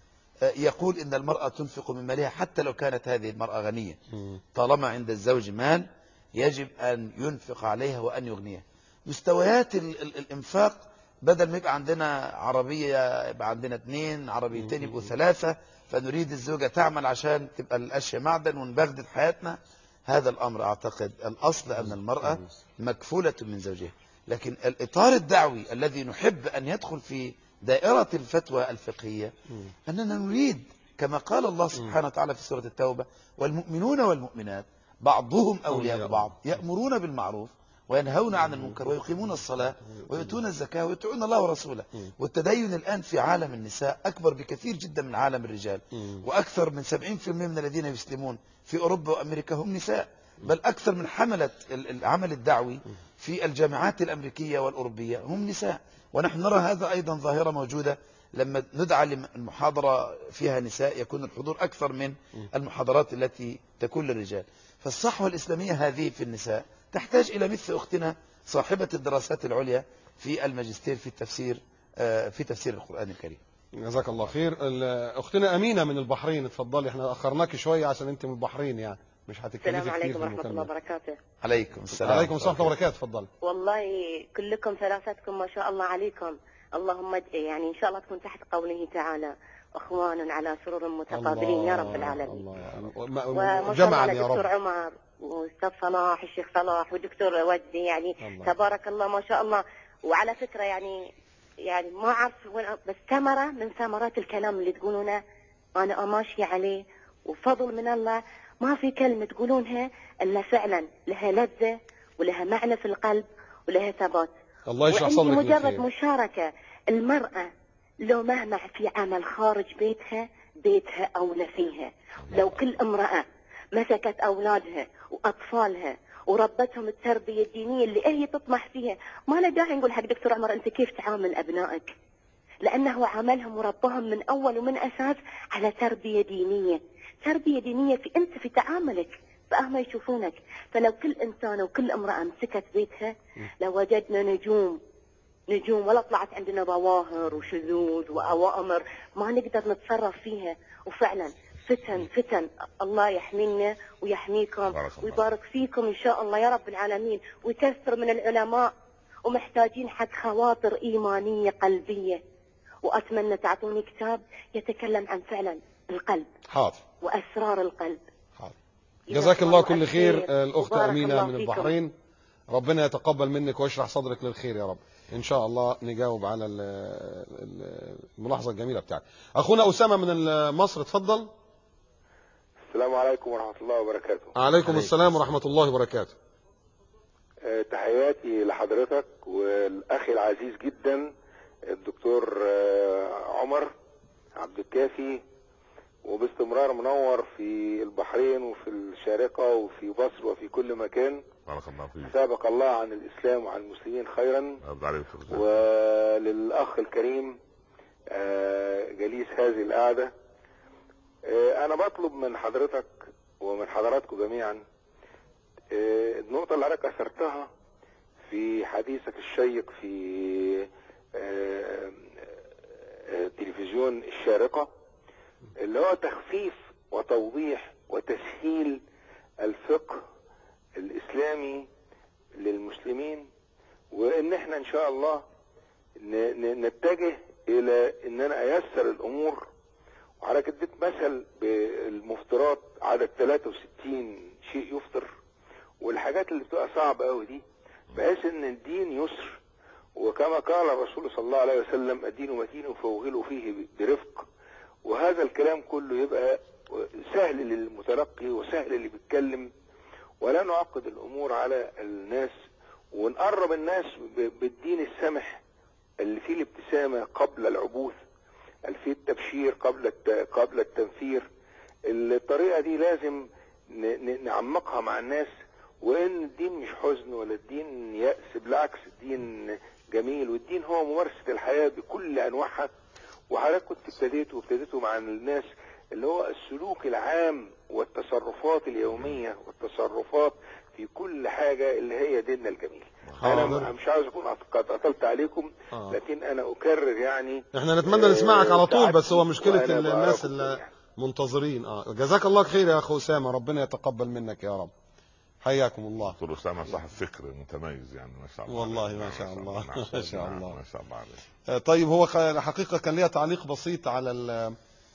يقول إن المرأة تنفق من مالها حتى لو كانت هذه المرأة غنية، طالما عند الزوج مال يجب أن ينفق عليها وأن يغنيها. مستويات الإنفاق بدل ما يبقى عندنا عربية يبقى عندنا اثنين، عربيتين يبقوا ثلاثة، فنريد الزوجة تعمل عشان تبقى الأشياء معدن ونبغدد حياتنا. هذا الأمر أعتقد الأصل أن المرأة مكفولة من زوجها، لكن الإطار الدعوي الذي نحب أن يدخل في دائرة الفتوى الفقهية أننا نريد كما قال الله سبحانه وتعالى في سورة التوبة: والمؤمنون والمؤمنات بعضهم أولياء بعض يأمرون بالمعروف وينهون عن المنكر ويقيمون الصلاة ويؤتون الزكاة ويطيعون الله ورسوله. والتدين الآن في عالم النساء أكبر بكثير جدا من عالم الرجال، وأكثر من سبعين بالمئة من الذين يسلمون في أوروبا وأمريكا هم نساء، بل أكثر من حملة العمل الدعوي في الجامعات الأمريكية والأوروبية هم نساء. ونحن نرى هذا أيضا ظاهرة موجودة لما ندعى للمحاضرة فيها نساء يكون الحضور أكثر من المحاضرات التي تكون للرجال. فالصحوة الإسلامية هذه في النساء تحتاج إلى مثل أختنا صاحبة الدراسات العليا في الماجستير في التفسير في تفسير القرآن الكريم. جزاك الله خير. أختنا أمينة من البحرين، اتفضلي. احنا أخرناك شوية عشان أنت من البحرين، يعني مش هتتكلمي كتير. السلام عليكم ورحمة الله وبركاته. عليكم السلام. عليكم السلام ورحمة الله وبركاته. اتفضل. والله كلكم ثلاثتكم ما شاء الله عليكم، اللهم يعني إن شاء الله تكون تحت قوله تعالى: أخوان على سرور متقابلين يا رب العالمين. وما شاء الله على دكتور عمر وأستاذ صلاح الشيخ صلاح والدكتور وجدي، يعني الله. تبارك الله ما شاء الله. وعلى فكرة يعني يعني ما أعرف بس ثمرة من ثمرات الكلام اللي تقولونه أنا أماشي عليه، وفضل من الله. ما في كلمة تقولونها إلا فعلا لها لذة ولها معنى في القلب ولها ثبات. الله يشرح صدرك. مجرد مشاركة المرأة لو مهما في عمل خارج بيتها، بيتها أولى فيها. لو كل امرأة مسكت أولادها وأطفالها وربتهم التربية الدينية اللي هي تطمح فيها، ما له داعي نقول حق دكتور عمر أنت كيف تعامل أبنائك، لأنه عملهم وربهم من أول ومن أساس على تربية دينية. تربية دينية في أنت في تعاملك فأهم يشوفونك. فلو كل إنسان وكل امرأة مسكت بيتها لوجدنا نجوم نجوم، ولا طلعت عندنا ظواهر وشذوذ وأوامر ما نقدر نتصرف فيها. وفعلا فتن فتن. الله يحمينا ويحميكم ويبارك فيكم إن شاء الله يا رب العالمين، ويكثر من العلماء، ومحتاجين حق خواطر إيمانية قلبية. وأتمنى تعطوني كتاب يتكلم عن فعلا القلب. حاضر. وأسرار القلب. حاضر. جزاك الله كل خير. الأخت أمينة من البحرين، ربنا يتقبل منك ويشرح صدرك للخير يا رب. إن شاء الله نجاوب على الملاحظة الجميلة بتاعك. أخونا أسامة من مصر، اتفضل. السلام عليكم ورحمة الله وبركاته. عليكم السلام ورحمة الله وبركاته. تحياتي لحضرتك والأخي العزيز جدا الدكتور عمر عبد الكافي، وباستمرار منور في البحرين وفي الشارقة وفي مصر وفي كل مكان. بارك الله فيك. سابق الله عن الإسلام وعن المسلمين خيرا. رب عليك. وللأخ الكريم جليس هذه القعدة، أنا بطلب من حضرتك ومن حضراتكم جميعا النقطة اللي حضرتك أثرتها في حديثك الشيق في تلفزيون الشارقة، اللي هو تخفيف وتوضيح وتسهيل الفقه الإسلامي للمسلمين، وإن احنا إن شاء الله نتجه إلى إن أنا أيسر الأمور. وحضرتك اديت مثل بالمفطرات، عدد ثلاثة وستين شيء يفطر، والحاجات اللي بتبقى صعبة قوي دي، بحيث ان الدين يسر، وكما قال الرسول صلى الله عليه وسلم الدين متين فوغلوا فيه برفق. وهذا الكلام كله يبقى سهل للمتلقي وسهل اللي بيتكلم، ولا نعقد الامور على الناس، ونقرب الناس بالدين السمح اللي فيه الابتسامة قبل العبوث، اللي فيه التبشير قبل قبل التنفير. الطريقة دي لازم نعمقها مع الناس، وان الدين مش حزن ولا الدين يأس، بالعكس الدين جميل، والدين هو ممارسة الحياة بكل انواعها. وحضرتك كنت ابتديته وابتديته مع الناس اللي هو السلوك العام والتصرفات اليومية والتصرفات في كل حاجة اللي هي ديننا الجميل. انا مش عاوز اكون قد اطلت عليكم، آه. لكن انا اكرر يعني احنا نتمنى نسمعك على طول، بس هو مشكلة الناس اللي منتظرين. اه جزاك الله خير يا اخو اسامة، ربنا يتقبل منك يا رب. حياكم الله. دكتور اسامة صاحب فكر متميز يعني، ما شاء الله. والله ما شاء الله ما شاء الله ما شاء الله عليك. طيب هو حقيقة كان ليها تعليق بسيط على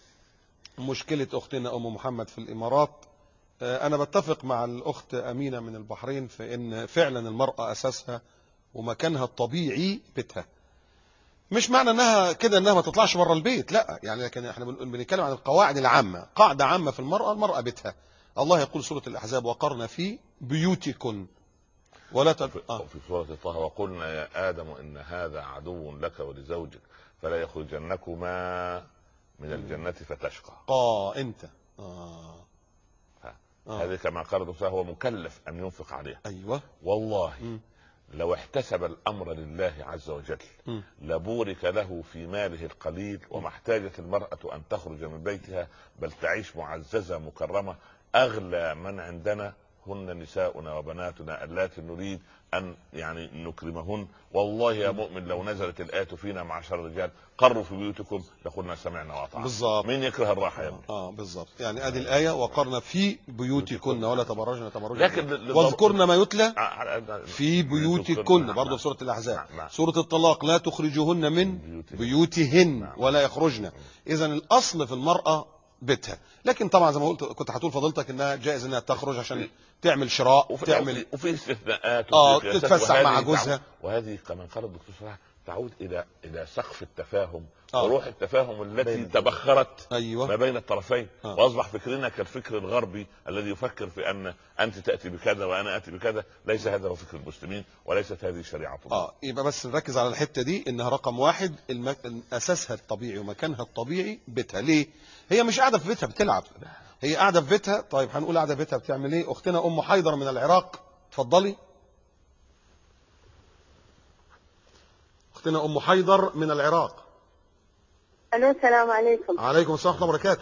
مشكلة اختنا ام محمد في الامارات. انا بتفق مع الاخت امينة من البحرين في ان فعلا المرأة اساسها ومكانها الطبيعي بيتها. مش معنى انها كده انها ما تطلعش بره البيت، لا يعني، لكن احنا بنتكلم عن القواعد العامة. قاعدة عامة في المرأة، المرأة بيتها. الله يقول سورة الأحزاب وقرن في بيوتكن ولا تب... آه. في سورة طه وقلنا يا آدم إن هذا عدو لك ولزوجك فلا يخرجنكما من الجنة فتشقى. اه انت اه, آه. هذه كما قال الرسول هو مكلف أن ينفق عليها. أيوة والله م. لو احتسب الأمر لله عز وجل م. لبورك له في ماله القليل، وما احتاجت المرأة أن تخرج من بيتها بل تعيش معززة مكرمة. أغلى من عندنا هن نساؤنا وبناتنا اللاتي نريد أن يعني نكرمهن. والله يا مؤمن لو نزلت الآية فينا معشر الرجال قروا في بيوتكم لقلنا سمعنا وأطعنا. بالظبط. مين يكره الراحة يا ابني؟ اه, آه بالظبط. يعني ادي الآية وقرنا في بيوتكن ولا تبرجن تبرجن لكن واذكرن ما يتلى في بيوتكن، برضه في سورة الأحزاب. سورة الطلاق لا تخرجوهن من بيوتهن ولا يخرجن. إذن الأصل في المرأة بيتها، لكن طبعا زي ما قلت كنت هتقول فضلتك انها جائز انها تخرج عشان تعمل شراء وتعمل وفي استثناءات اه تتفسح مع جوزها. وهذه كما قال الدكتور صلاح تعود الى الى سقف التفاهم آه. وروح التفاهم التي تبخرت أيوة. ما بين الطرفين آه. واصبح فكرنا كالفكر الغربي الذي يفكر في ان انت تاتي بكذا وانا اتي بكذا. ليس هذا هو فكر المسلمين وليست هذه شريعه الله. اه يبقى بس نركز على الحته دي انها رقم واحد المك... اساسها الطبيعي ومكانها الطبيعي بيتها. ليه؟ هي مش قاعده في بيتها بتلعب، هي قاعده في بيتها. طيب هنقول قاعده في بيتها بتعمل ايه؟ اختنا ام حيدر من العراق، اتفضلي. اختنا ام حيدر من العراق. الو السلام عليكم. عليكم السلام ورحمه الله وبركاته.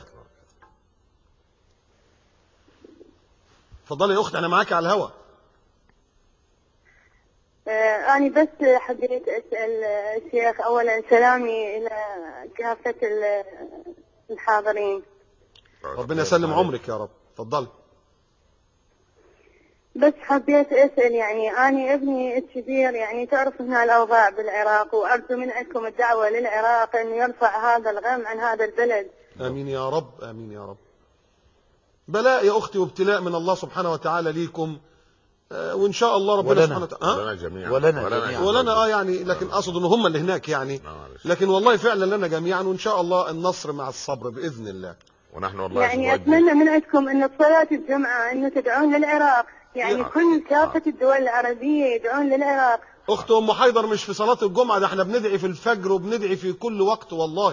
اتفضلي يا اختي انا معاكي على الهواء. آه انا بس حبيت اسال الشيخ اولا سلامي الى كافه الحاضرين. ربنا يسلم عمرك يا رب. اتفضلي. بس حبيت اسال يعني اني ابني الكبير يعني تعرف هنا الاوضاع بالعراق، وارجو منكم الدعوه للعراق انه يرفع هذا الغم عن هذا البلد. امين يا رب، امين يا رب. بلاء يا اختي وابتلاء من الله سبحانه وتعالى ليكم، آه وان شاء الله ربنا ولنا. سبحانه وتعالى ولنا جميعا ولنا, ولنا, جميعا. ولنا اه يعني، لكن اقصد ان هم اللي هناك يعني، لكن والله فعلا لنا جميعا، وان شاء الله النصر مع الصبر باذن الله. ونحن والله يعني اتمنى من عندكم ان صلاه الجمعه انه تدعون للعراق، يعني كل كافه الدول العربيه يدعون للعراق. اخت ام حيدر مش في صلاه الجمعه، ده احنا بندعي في الفجر وبندعي في كل وقت والله.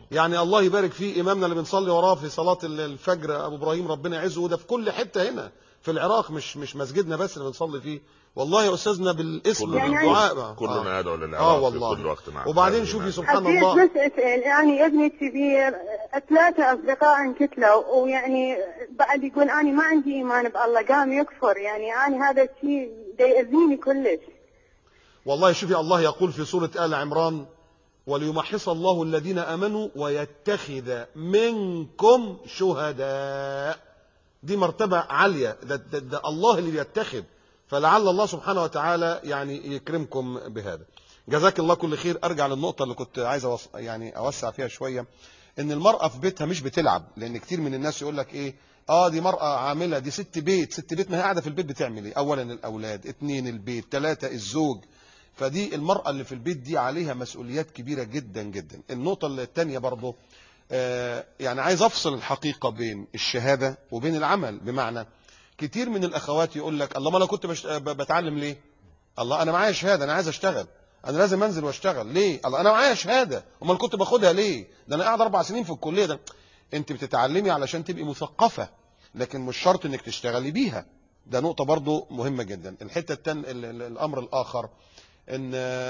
يعني الله يبارك فيه إمامنا اللي بنصلي وراه في صلاة الفجر أبو إبراهيم ربنا يعزه، وده في كل حتة هنا في العراق، مش مش مسجدنا بس اللي بنصلي فيه. والله يا أستاذنا بالاسم بالدعاء كلنا يدعو للعراق آه والله. في كل وقت. نعم. وبعدين شوفي سبحان حبيت الله، بس اسال، يعني ابني كبير ثلاثه اصدقاء انقتلوا، ويعني بعد يقول انا ما عندي ايمان بالله، قام يكفر، يعني انا هذا الشيء يأذيني كلش. والله شوفي الله يقول في سورة آل عمران: وليمحص الله الذين آمنوا ويتخذ منكم شهداء. دي مرتبة عالية، ده, ده, ده الله اللي بيتخذ، فلعل الله سبحانه وتعالى يعني يكرمكم بهذا. جزاك الله كل خير. ارجع للنقطة اللي كنت عايز أوص... يعني اوسع فيها شوية، ان المرأة في بيتها مش بتلعب. لان كتير من الناس يقول لك ايه، اه دي مرأة عاملة، دي ست بيت. ست بيت ما هي قاعدة في البيت بتعمل ايه؟ اولا الاولاد، اتنين البيت، تلاتة الزوج. فدي المرأة اللي في البيت دي عليها مسؤوليات كبيرة جدا جدا. النقطة الثانية برضو آه يعني عايز افصل الحقيقة بين الشهادة وبين العمل. بمعنى كتير من الاخوات يقول لك الله ما انا كنت بشت... بتعلم ليه؟ الله انا معايا شهادة، انا عايز اشتغل، انا لازم انزل واشتغل ليه؟ الله انا معايا شهادة، امال كنت باخدها ليه؟ ده انا قاعد اربع سنين في الكلية. ده انت بتتعلمي علشان تبقي مثقفة، لكن مش شرط انك تشتغلي بيها. ده نقطة برضو مهمة جدا. الحتة التن... الامر الاخر ان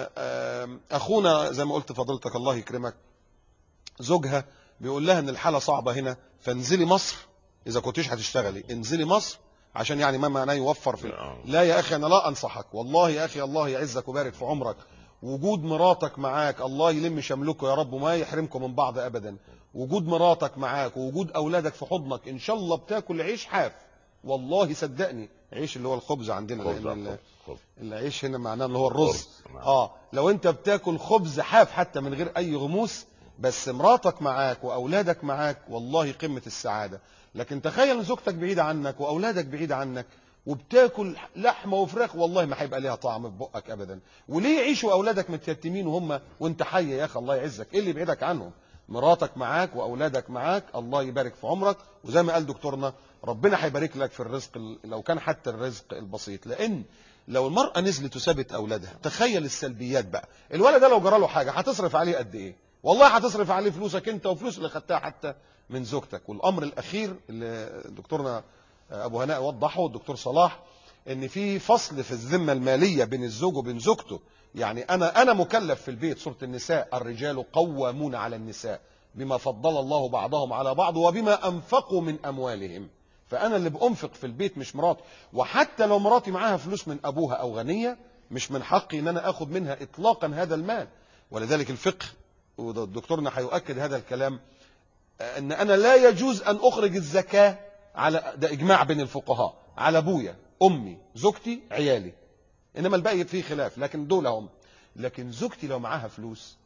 اخونا زي ما قلت فضيلتك الله يكرمك، زوجها بيقول لها ان الحالة صعبة هنا، فانزلي مصر اذا كنتيش هتشتغلي، انزلي مصر عشان يعني ما معناه يوفر في. لا يا اخي انا لا انصحك، والله يا اخي الله يعزك ويبارك في عمرك. وجود مراتك معاك الله يلم شملكم يا رب وما يحرمكم من بعض ابدا. وجود مراتك معاك ووجود اولادك في حضنك ان شاء الله بتاكل عيش حاف. والله صدقني، عيش اللي هو الخبز عندنا، لان العيش هنا معناه اللي هو الرز. اه لو انت بتاكل خبز حاف حتى من غير اي غموس، بس مراتك معاك واولادك معاك، والله قمة السعادة. لكن تخيل زوجتك بعيدة عنك واولادك بعيدة عنك وبتاكل لحمة وفراخ، والله ما هيبقى ليها طعم في بقك ابدا. وليه يعيشوا اولادك متيتمين وهم وانت حي يا اخي الله يعزك؟ ايه اللي يبعدك عنهم؟ مراتك معاك واولادك معاك، الله يبارك في عمرك. وزي ما قال دكتورنا ربنا هيبارك لك في الرزق لو كان حتى الرزق البسيط. لان لو المرأة نزلت وسابت اولادها، تخيل السلبيات بقى. الولد ده لو جرى له حاجة هتصرف عليه قد ايه؟ والله هتصرف عليه فلوسك انت وفلوس اللي خدتها حتى من زوجتك. والامر الاخير اللي دكتورنا ابو هناء وضحه الدكتور صلاح، ان في فصل في الذمة المالية بين الزوج وبين زوجته. يعني انا انا مكلف في البيت، سورة النساء: الرجال قوامون على النساء بما فضل الله بعضهم على بعض وبما انفقوا من اموالهم. فانا اللي بانفق في البيت مش مراتي. وحتى لو مراتي معاها فلوس من ابوها او غنية، مش من حقي ان انا اخد منها اطلاقا هذا المال. ولذلك الفقه ودكتورنا هيؤكد هذا الكلام، ان انا لا يجوز ان اخرج الزكاة على، ده اجماع بين الفقهاء، على ابويا، امي، زوجتي، عيالي. انما الباقي فيه خلاف، لكن دول هم. لكن زوجتي لو معاها فلوس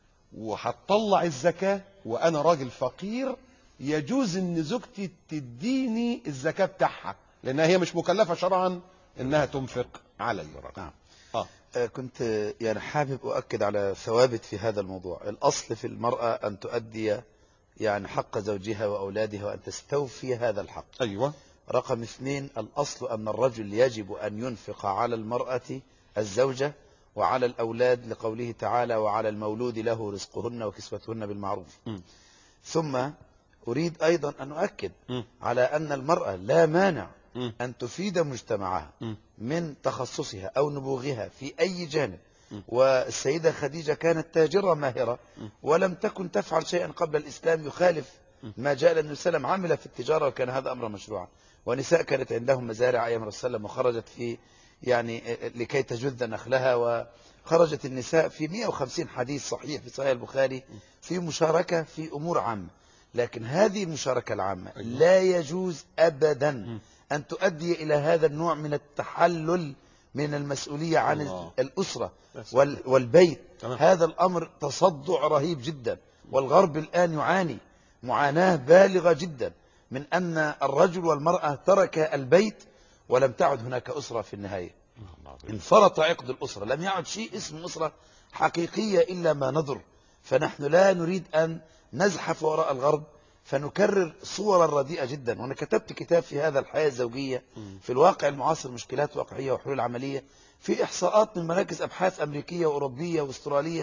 وهتطلع الزكاة وانا راجل فقير، يجوز ان زوجتي تديني الزكاة بتاعها، لانها هي مش مكلفة شرعا انها تنفق علي. نعم. آه. كنت يعني حابب أؤكد على ثوابت في هذا الموضوع. الأصل في المرأة أن تؤدي يعني حق زوجها وأولادها وأن تستوفي هذا الحق. أيوة. رقم اثنين، الأصل أن الرجل يجب أن ينفق على المرأة الزوجة وعلى الأولاد، لقوله تعالى: وعلى المولود له رزقهن وكسوتهن بالمعروف. م. ثم أريد أيضا أن أؤكد م. على أن المرأة لا مانع م. أن تفيد مجتمعها م. من تخصصها أو نبوغها في أي جانب. م. والسيدة خديجة كانت تاجرة ماهرة م. ولم تكن تفعل شيئا قبل الإسلام يخالف ما جاء للنبي صلى الله عليه وسلم، عمل في التجارة وكان هذا أمر مشروعا. ونساء كانت عندهم مزارع أيام الرسول صلى الله عليه وسلم، وخرجت في يعني لكي تجذ نخلها، وخرجت النساء في مئة وخمسين حديث صحيح في صحيح البخاري في مشاركة في أمور عامة. لكن هذه المشاركة العامة لا يجوز أبدا أن تؤدي إلى هذا النوع من التحلل من المسؤولية عن الله. الأسرة والبيت. هذا الأمر تصدع رهيب جدا، والغرب الآن يعاني معاناة بالغة جدا من أن الرجل والمرأة ترك البيت ولم تعد هناك أسرة في النهاية. انفرط عقد الأسرة، لم يعد شيء اسم أسرة حقيقية إلا ما نضر. فنحن لا نريد أن نزحف وراء الغرب فنكرر صورا رديئة جدا. وأنا كتبت كتاب في هذا الحياة الزوجية في الواقع المعاصر، مشكلات واقعية وحلول عملية، في إحصاءات من مراكز أبحاث أمريكية وأوروبية وأسترالية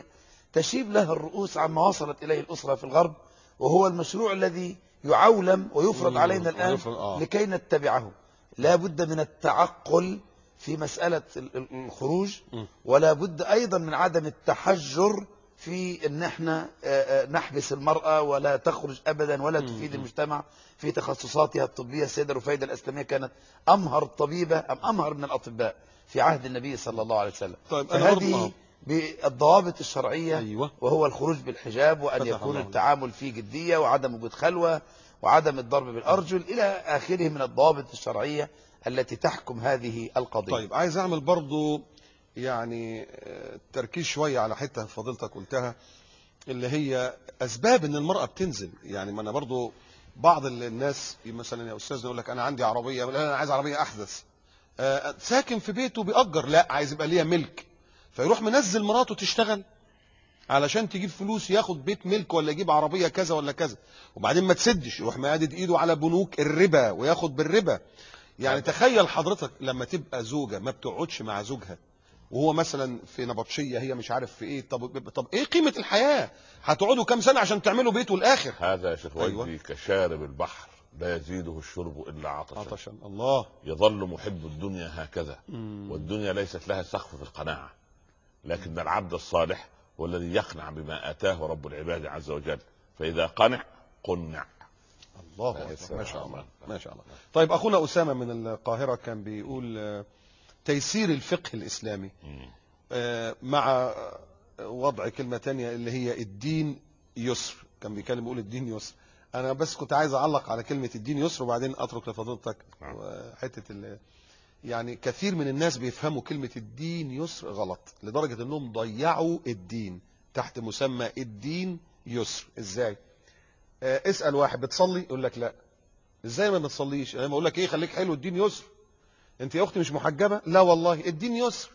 تشيب لها الرؤوس عما وصلت إليه الأسرة في الغرب، وهو المشروع الذي يعولم ويفرض علينا الآن لكي نتبعه. لا بد من التعقل في مسألة الخروج، ولا بد أيضا من عدم التحجر في أن احنا نحبس المرأة ولا تخرج أبدا ولا تفيد المجتمع في تخصصاتها الطبية. السيدة رفيدة الأسلامية كانت أمهر طبيبة أم أمهر من الأطباء في عهد النبي صلى الله عليه وسلم. طيب فهذه بالضوابط الشرعية. أيوة. وهو الخروج بالحجاب، وأن يكون التعامل فيه جدية، وعدم وجود خلوة، وعدم الضرب بالأرجل إلى آخره من الضوابط الشرعية التي تحكم هذه القضية. طيب عايز أعمل برضو يعني تركيز شوية على حتة فضيلتك قلتها، اللي هي أسباب إن المرأة بتنزل. يعني ما أنا برضو بعض الناس مثلا يا أستاذنا يقول لك أنا عندي عربية، لا أنا عايز عربية أحدث. آه ساكن في بيته بيأجر، لا عايز يبقى ليها ملك، فيروح منزل مراته تشتغل علشان تجيب فلوس، ياخد بيت ملك ولا يجيب عربية كذا ولا كذا، وبعدين ما تسدش يروح مادد ايده على بنوك الربا وياخد بالربا. يعني تخيل حضرتك لما تبقى زوجة ما بتقعدش مع زوجها وهو مثلا في نبطشية، هي مش عارف في ايه، طب طب ايه قيمة الحياة؟ هتقعدوا كام سنة عشان تعملوا بيت والاخر؟ هذا يا شيخ أيوة. وجدي كشارب البحر لا يزيده الشرب الا عطشا. عطشا. الله. يظل محب الدنيا هكذا. مم. والدنيا ليست لها سقف في القناعة، لكن العبد الصالح هو الذي يقنع بما آتاه رب العباد عز وجل، فإذا قنع قنع. الله أكبر. ما شاء الله ما شاء الله. طيب أخونا أسامة من القاهرة كان بيقول تيسير الفقه الإسلامي مع وضع كلمة تانية اللي هي الدين يسر. كان بيتكلم بيقول الدين يسر. أنا بس كنت عايز أعلق على كلمة الدين يسر وبعدين أترك لفضيلتك حتة يعني كثير من الناس بيفهموا كلمة الدين يسر غلط، لدرجة أنهم ضيعوا الدين تحت مسمى الدين يسر. إزاي؟ اسأل واحد بتصلي يقول لك لا. ازاي ما بتصليش؟ انا بقول لك ايه، خليك حلو، الدين يسر. انت يا اختي مش محجبه؟ لا والله الدين يسر.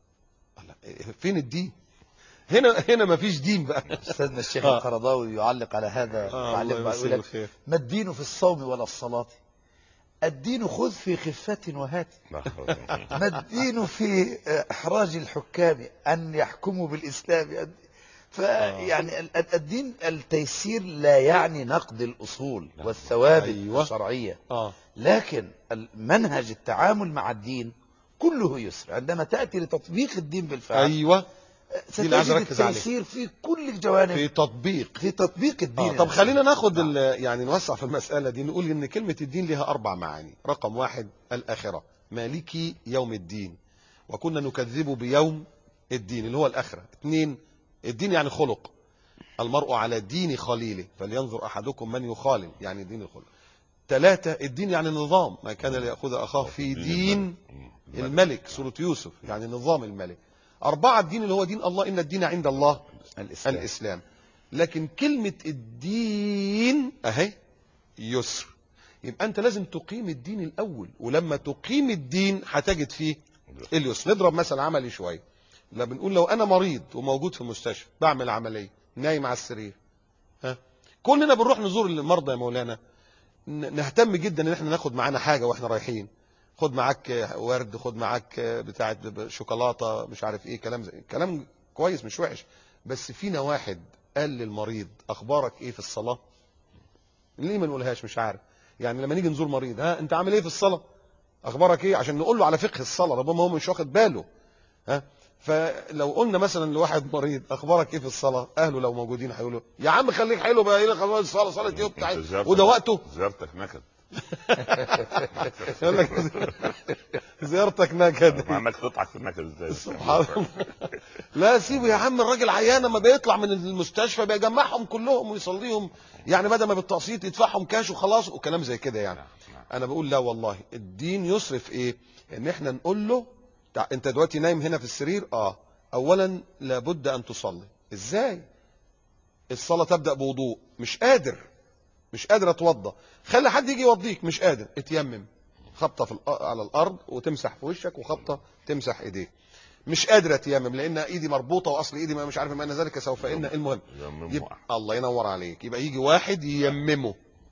فين الدين؟ هنا هنا ما فيش دين بقى. استاذنا الشيخ آه. القرضاوي يعلق على هذا. آه يقول لك ما الدين في الصوم ولا الصلاه؟ الدين خذ في خفة وهات. ما الدين في احراج الحكام ان يحكموا بالاسلام؟ فيعني الدين التيسير لا يعني نقد الأصول والثوابت أيوة. الشرعية. آه. لكن منهج التعامل مع الدين كله يسر. عندما تأتي لتطبيق الدين بالفعل أيوة. ستجد التيسير في كل الجوانب في تطبيق في تطبيق الدين. آه. طب خلينا ناخد آه. يعني نوسع في المسألة دي، نقول إن كلمة الدين لها أربع معاني. رقم واحد الآخرة، مالكي يوم الدين، وكنا نكذب بيوم الدين اللي هو الآخرة. اثنين الدين يعني خلق، المرء على دين خليله فلينظر أحدكم من يخالل، يعني دين الخلق. ثلاثة الدين يعني نظام، ما كان ليأخذ أخاه في دين الملك، سورة يوسف، يعني نظام الملك. أربعة الدين اللي هو دين الله، إن الدين عند الله الإسلام, الإسلام. لكن كلمة الدين أهي يسر، يبقى أنت لازم تقيم الدين الأول، ولما تقيم الدين هتجد فيه اليسر. نضرب مثل عملي شوية. لا بنقول لو انا مريض وموجود في المستشفى بعمل عمليه نايم على السرير، ها كلنا بنروح نزور المرضى يا مولانا، نهتم جدا ان احنا ناخد معانا حاجه واحنا رايحين. خد معاك ورد، خد معاك بتاعه شوكولاته، مش عارف ايه، كلام زي كلام كويس مش وحش. بس فينا واحد قال للمريض اخبارك ايه في الصلاه؟ ليه ما نقولهاش؟ مش عارف. يعني لما نيجي نزور مريض، ها انت عامل ايه في الصلاه؟ اخبارك ايه؟ عشان نقول له على فقه الصلاه، ربما هو مش واخد باله. ها فلو قلنا مثلا لواحد مريض اخبارك ايه في الصلاه، اهله لو موجودين هيقولوا يا عم خليك حلو بقى، ايه خلاص الصلاه صلاه ايه وبتاع، وده وقته. زيارتك نكد. يقول لك زيارتك نكد، مع انك تضحك في النكد ازاي؟ سبحان الله. لا سيبه يا عم، الراجل عيان ما بيطلع من المستشفى بيجمعهم كلهم ويصليهم، يعني بدل ما بالتقسيط يدفعهم كاش وخلاص وكلام زي كده. يعني انا بقول لا والله الدين يصرف ايه، ان احنا نقول له انت دلوقتي نايم هنا في السرير، اه اولا لابد ان تصلي. ازاي؟ الصلاه تبدا بوضوء، مش قادر مش قادر اتوضى، خلي حد يجي يوضيك. مش قادر، اتيمم، خبطه في على الارض وتمسح في وشك، وخبطه تمسح ايديك. مش قادر اتيمم لان ايدي مربوطه واصل ايدي ما مش عارف ما ان ذلك سوف ان. المهم يبقى الله ينور عليك، يبقى يجي واحد ييممه.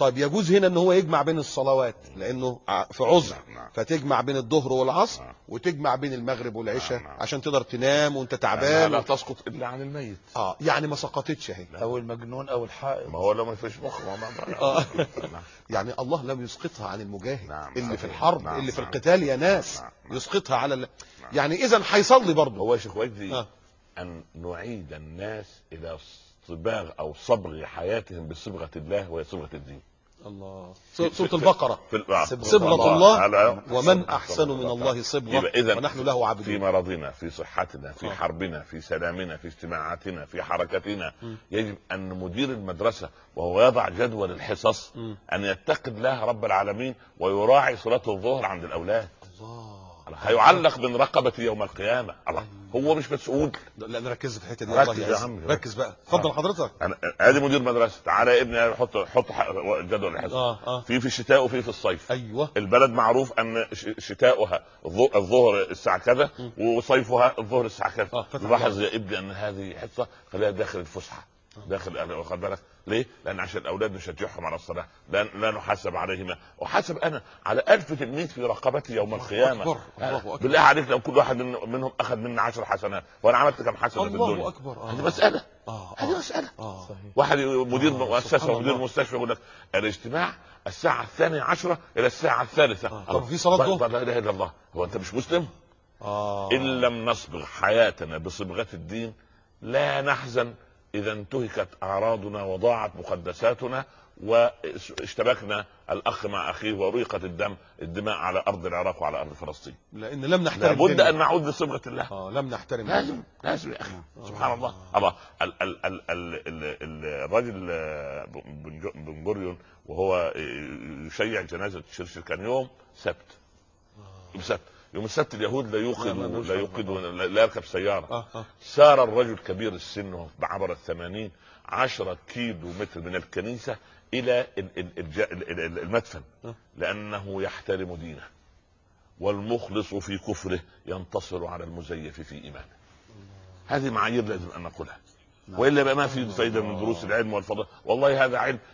طيب يجوز هنا ان هو يجمع بين الصلوات لانه في عذر، فتجمع بين الظهر والعصر وتجمع بين المغرب والعشاء عشان تقدر تنام وانت تعبان. لا تسقط الا عن الميت. اه يعني ما سقطتش اهي. او المجنون او الحائض. ما هو لو ما فيش مخ ما آه. يعني الله لم يسقطها عن المجاهد. نعم. اللي في الحرب نعم. اللي في نعم. القتال يا ناس. نعم. يسقطها على ال... يعني اذا هيصلي برضه. هو يا شيخ وجدي آه. ان نعيد الناس الى صباغ او صبغ حياتهم بصبغه الله وهي صبغه الدين. الله. سورة البقرة. صبغة الله, الله ومن أحسن من الله صبغة ونحن له عابدون. في مرضنا، في صحتنا، في حربنا، في سلامنا، في اجتماعاتنا، في حركتنا، يجب أن مدير المدرسة وهو يضع جدول الحصص أن يتقي الله رب العالمين ويراعي صلاة الظهر عند الأولاد. الله. هيعلق من رقبتي يوم القيامة. الله. هو مش مسؤول. لا انا ركز في الحته دي. ركز يا عم، ركز بقى. اتفضل آه. حضرتك. انا ادي مدير مدرسه، تعالى يا ابني حط حط جدول الحصص. آه آه. في في الشتاء وفي في الصيف. ايوه. البلد معروف ان شتاؤها الظهر الساعه كذا وصيفها الظهر الساعه كذا. آه. لاحظ يا ابني ان هذه حصه خليها داخل الفسحه، داخل. واخد بالك ليه؟ لان عشان الاولاد نشجعهم على الصلاه، لا, لا نحاسب عليهما، وحاسب انا على ألف تلميذ في رقبتي يوم القيامه. أكبر. الله أكبر. بالله عليك لو كل واحد منهم اخذ مني عشر حسنات وانا عملت كم حسنه في الدنيا. الله اكبر. هذه مساله. آه. هذه مساله. آه. واحد مدير آه. مؤسسه ومدير مستشفى يقول لك الاجتماع الساعه الثانيه عشره الى الساعه الثالثه. آه. طب في صلاه ظهر؟ لا اله الا الله. هو انت مش مسلم؟ آه. ان لم نصبغ حياتنا بصبغه الدين لا نحزن إذا انتهكت أعراضنا وضاعت مقدساتنا واشتبكنا الأخ مع أخيه وريقت الدم الدماء على أرض العراق وعلى أرض فلسطين. لأن لم نحترم. لابد أن نعود لصبغة الله. آه لم نحترم. لازم لازم يا أخي. آه. سبحان الله. الله ال ال ال ال ال الرجل بن جوريون وهو يشيع جنازة تشرشل كان يوم سبت. يوم سبت. يوم السبت اليهود لا يوقدوا لا يوقدوا لا يركب سياره. آه آه. سار الرجل كبير السن عبر الثمانين عشرة كيلو متر من الكنيسه الى المدفن لانه يحترم دينه، والمخلص في كفره ينتصر على المزيف في ايمانه. هذه معايير لازم ان نقولها، والا بقى ما في فايده من دروس العلم والفضل. والله هذا علم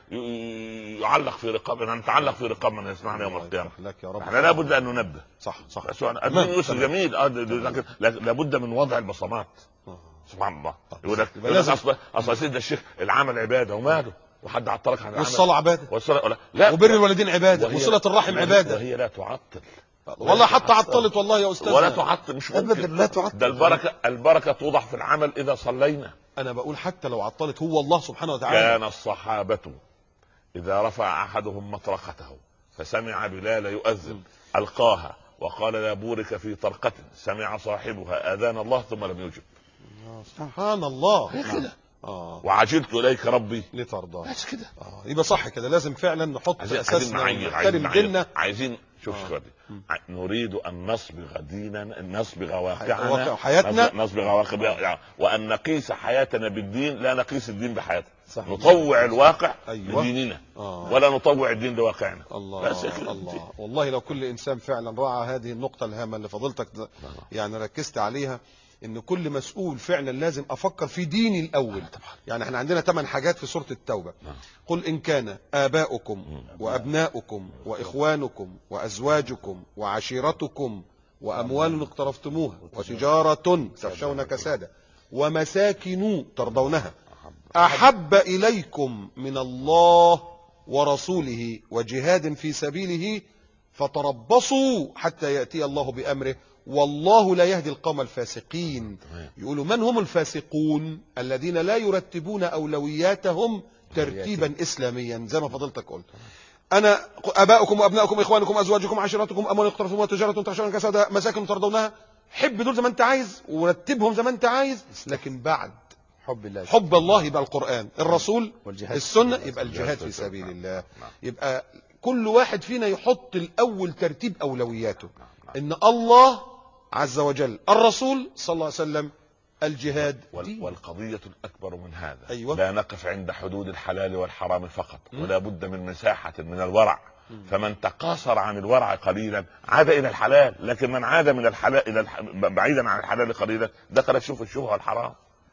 يعلق في رقابنا، نتعلق في رقاب من يسمعنا يوم القيامه. احنا لابد ان ننبه. صح صح. الدين يسر جميل اه لكن لابد من وضع البصمات. سبحان الله. يقول لك اصل اصل سيدنا الشيخ العمل عباده وماله، وحد عطلك عن العمل؟ والصلاه عباده، والصلاه لا، وبر الوالدين عباده، وصله الرحم عباده. وهي لا تعطل والله، حتى عطلت والله يا استاذ. ولا تعطل، مش ممكن. لا تعطل. ده البركه البركه توضع في العمل اذا صلينا. انا بقول حتى لو عطلت هو الله سبحانه وتعالى. كان الصحابه اذا رفع احدهم مطرقته فسمع بلال يؤذن القاها وقال لا بورك في طرقه سمع صاحبها اذان الله ثم لم يجب. سبحان الله. هي كده. آه. وعجلت اليك ربي لترضى. بس كده. آه. يبقى صح كده، لازم فعلا نحط اساسنا ونحترم ديننا. عايزين شوف آه. نريد ان نصبغ ديننا، نصبغ واقعنا، حياتنا، نصبغ واقعنا، وان نقيس حياتنا بالدين لا نقيس الدين بحياتنا. نطوع الواقع أيوة. بديننا آه. ولا نطوع الدين لواقعنا. الله بس الله. والله لو كل انسان فعلا راعى هذه النقطه الهامه اللي فضلتك يعني ركزت عليها، ان كل مسؤول فعلا لازم افكر في ديني الاول. يعني احنا عندنا ثمان حاجات في سورة التوبة. قل ان كان اباؤكم وابناؤكم واخوانكم وازواجكم وعشيرتكم واموال اقترفتموها وتجارة تخشون كسادها ومساكن ترضونها احب اليكم من الله ورسوله وجهاد في سبيله فتربصوا حتى ياتي الله بامره والله لا يهدي القوم الفاسقين. يقولوا من هم الفاسقون؟ الذين لا يرتبون أولوياتهم ترتيبا إسلاميا زي ما فضلتك قلت. أنا أباؤكم وأبناؤكم إخوانكم أزواجكم عشيرتكم أموال اقترفتموها تجارة تخشون كسادها مساكن ترضونها. حب دول زي ما أنت عايز ورتبهم زي ما أنت عايز، لكن بعد حب الله حب الله يبقى القرآن، الرسول، السنة، يبقى الجهاد في سبيل الله. يبقى كل واحد فينا يحط الأول ترتيب أولوياته، ان الله عز وجل، الرسول صلى الله عليه وسلم، الجهاد. والقضية الأكبر من هذا أيوة. لا نقف عند حدود الحلال والحرام فقط، ولا بد من مساحة من الورع. فمن تقاصر عن الورع قليلا عاد إلى الحلال، لكن من عاد من الحلال إلى الح... بعيدا عن الحلال قليلا دخل شوف الشبهة والحرام.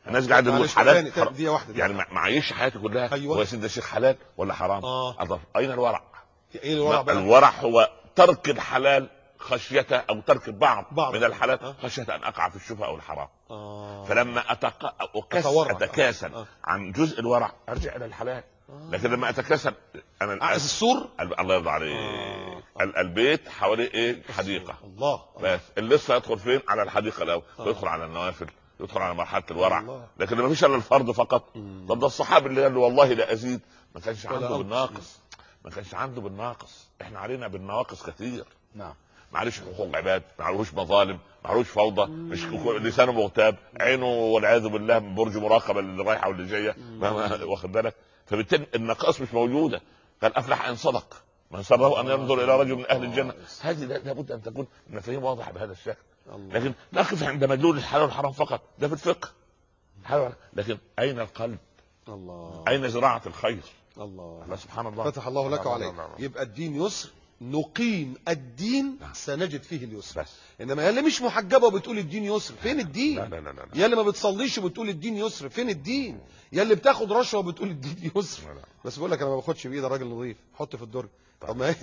الناس قاعده تقول معلش، حلال تاني- دي واحده دي. يعني ما- معيش حياتي كلها. أيوة. هو يا سيدي ده شيء حلال ولا حرام؟ آه. أضف. اين الورع؟ ايه الورع بقى؟ الورع هو ترك الحلال خشيه، او ترك بعض, بعض. من الحلال آه. خشيه ان اقع في الشبهه او الحرام. آه. فلما أتق... أكس... أتورع. اتكاسل آه. عن جزء الورع ارجع الى الحلال. لكن لما اتكاسل انا أعز السور. ال- الله يرضى عليك. آه. ال- البيت حواليه ايه؟ حديقه. الله. بس اللي لسه يدخل فين؟ على الحديقه الاول. آه. يدخل على النوافل، يدخل على مرحله الورع. الله. لكن ما فيش الا الفرض فقط. مم. طب ده الصحابي اللي قال له والله لا ازيد ما كانش ولا عنده أنقص. بالناقص. ما كانش عنده بالناقص. احنا علينا بالنواقص كثير. نعم. معلش حقوق عباد، معلوش مظالم، معلوش فوضى، مش لسانه مغتاب، عينه والعياذ بالله برج مراقبه اللي رايحه واللي جايه، واخد بالك؟ فبالتالي النقائص مش موجوده. قال افلح ان صدق من سره ان ينظر الى رجل من اهل الجنه. هذه لابد ان تكون المفاهيم واضحه بهذا الشكل. لكن نقف عند مدلول الحلال والحرام فقط، ده في الفقه. لكن اين القلب؟ الله. اين زراعه الخير؟ الله. الله سبحان الله. فتح الله لك وعليك. يبقى الدين يسر، نقيم الدين سنجد فيه اليسر. بس. انما يا اللي مش محجبه وبتقول الدين يسر، فين الدين؟ لا لا لا لا. يا اللي ما بتصليش وبتقول الدين يسر، فين الدين؟ يا اللي بتاخد رشوه وبتقول الدين يسر. لا لا. بس بقول لك انا ما باخدش بايد الراجل نظيف، حط في الدرج. طب ما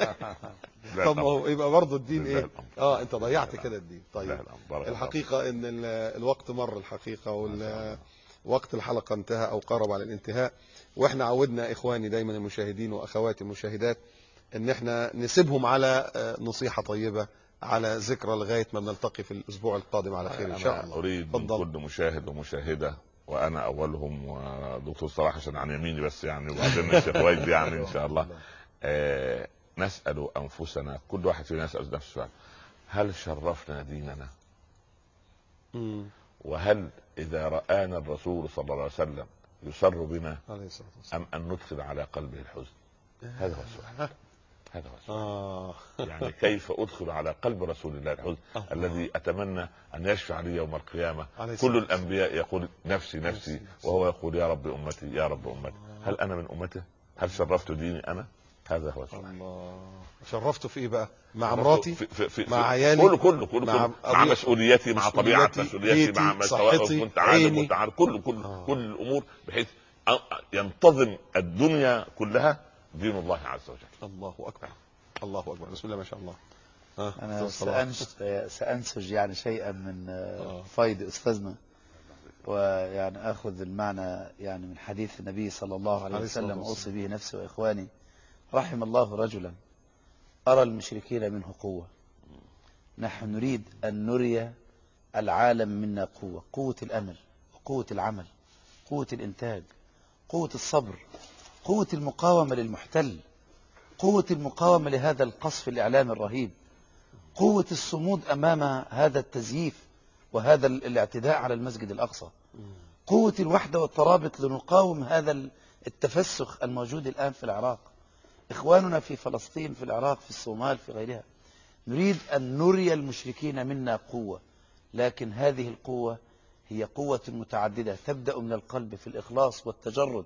طب ما هو يبقى برضه الدين ايه؟ اه انت ضيعت كده الدين. طيب الحقيقه ان الوقت مر الحقيقه، ووقت الحلقه انتهى او قرب على الانتهاء، واحنا عودنا اخواني دايما المشاهدين واخواتي المشاهدات ان احنا نسيبهم على نصيحه طيبه على ذكرى لغايه ما بنلتقي في الاسبوع القادم على خير ان شاء الله. اريد من كل مشاهد ومشاهده وانا اولهم، ودكتور صلاح عشان عن يميني بس يعني، وبعدين الشيخ ويد يعني ان شاء الله. آه نسال انفسنا، كل واحد فينا يسال نفسه سؤال: هل شرفنا ديننا؟ مم. وهل اذا رانا الرسول صلى الله عليه وسلم يسر بنا عليه الصلاه والسلام ام ان ندخل على قلبه الحزن؟ هذا هو السؤال. هذا هو السؤال. آه. يعني كيف ادخل على قلب رسول الله الحزن آه. الذي اتمنى ان يشفع لي يوم القيامه. كل الانبياء يقول نفسي نفسي، وهو يقول يا رب امتي يا رب امتي. هل انا من امته؟ هل شرفت ديني انا؟ هذا هو السؤال. الله. شرفته في ايه بقى؟ مع مراتي، في في في مع عيالي، كله كله كله مع, كله. مع مسؤوليتي، مع طبيعه مسؤوليتي، مع صحتي، كنت عالم كنت عارف كل كل آه. كل الامور، بحيث ينتظم الدنيا كلها دين الله عز وجل. الله اكبر. الله اكبر. بسم الله ما شاء الله. آه. انا سانسج يعني شيئا من فيض استاذنا، ويعني اخذ المعنى يعني من حديث النبي صلى الله عليه وسلم، اوصي به نفسي واخواني. رحم الله رجلا ارى المشركين منه قوه. نحن نريد ان نري العالم منا قوه، قوه الامل وقوه العمل، قوه الانتاج، قوه الصبر، قوه المقاومه للمحتل، قوه المقاومه لهذا القصف الاعلامي الرهيب، قوه الصمود امام هذا التزييف وهذا الاعتداء على المسجد الاقصى، قوه الوحده والترابط لنقاوم هذا التفسخ الموجود الان في العراق، إخواننا في فلسطين، في العراق، في الصومال، في غيرها. نريد أن نري المشركين منا قوة، لكن هذه القوة هي قوة متعددة تبدأ من القلب في الإخلاص والتجرد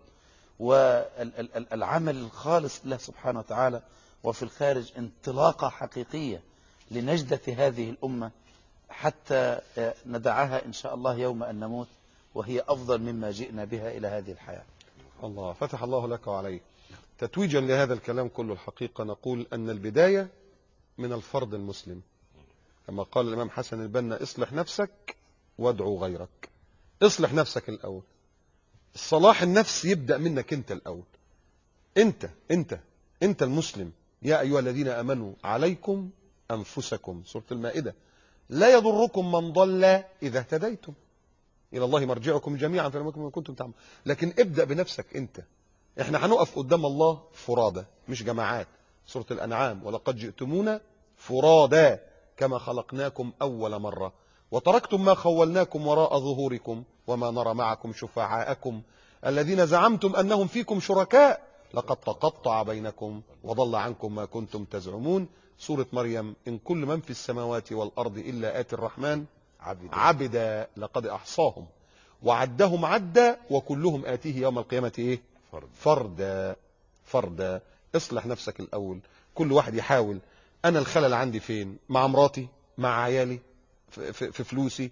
والعمل الخالص لله سبحانه وتعالى، وفي الخارج انطلاقة حقيقية لنجدة هذه الأمة حتى ندعها إن شاء الله يوم أن نموت وهي أفضل مما جئنا بها إلى هذه الحياة. الله. فتح الله لك وعليك. تتويجا لهذا الكلام كله، الحقيقة نقول أن البداية من الفرد المسلم، كما قال الإمام حسن البنا: اصلح نفسك وادعو غيرك. اصلح نفسك الأول. الصلاح النفس يبدأ منك أنت الأول. أنت أنت أنت المسلم. يا أيها الذين آمنوا عليكم أنفسكم، سورة المائدة. لا يضركم من ضل إذا اهتديتم، إلى الله مرجعكم جميعا فلما كنتم تعملون. لكن ابدأ بنفسك أنت. احنا هنقف قدام الله فرادى مش جماعات. سورة الأنعام: ولقد جئتمونا فرادى كما خلقناكم أول مرة وتركتم ما خولناكم وراء ظهوركم وما نرى معكم شفعاءكم الذين زعمتم أنهم فيكم شركاء لقد تقطع بينكم وضل عنكم ما كنتم تزعمون. سورة مريم: إن كل من في السماوات والأرض إلا آتي الرحمن عبدا, عبدا لقد أحصاهم وعدهم عدا وكلهم آتيه يوم القيامة إيه؟ فردا فردا. اصلح نفسك الأول. كل واحد يحاول: أنا الخلل عندي فين؟ مع مراتي، مع عيالي، في, في فلوسي،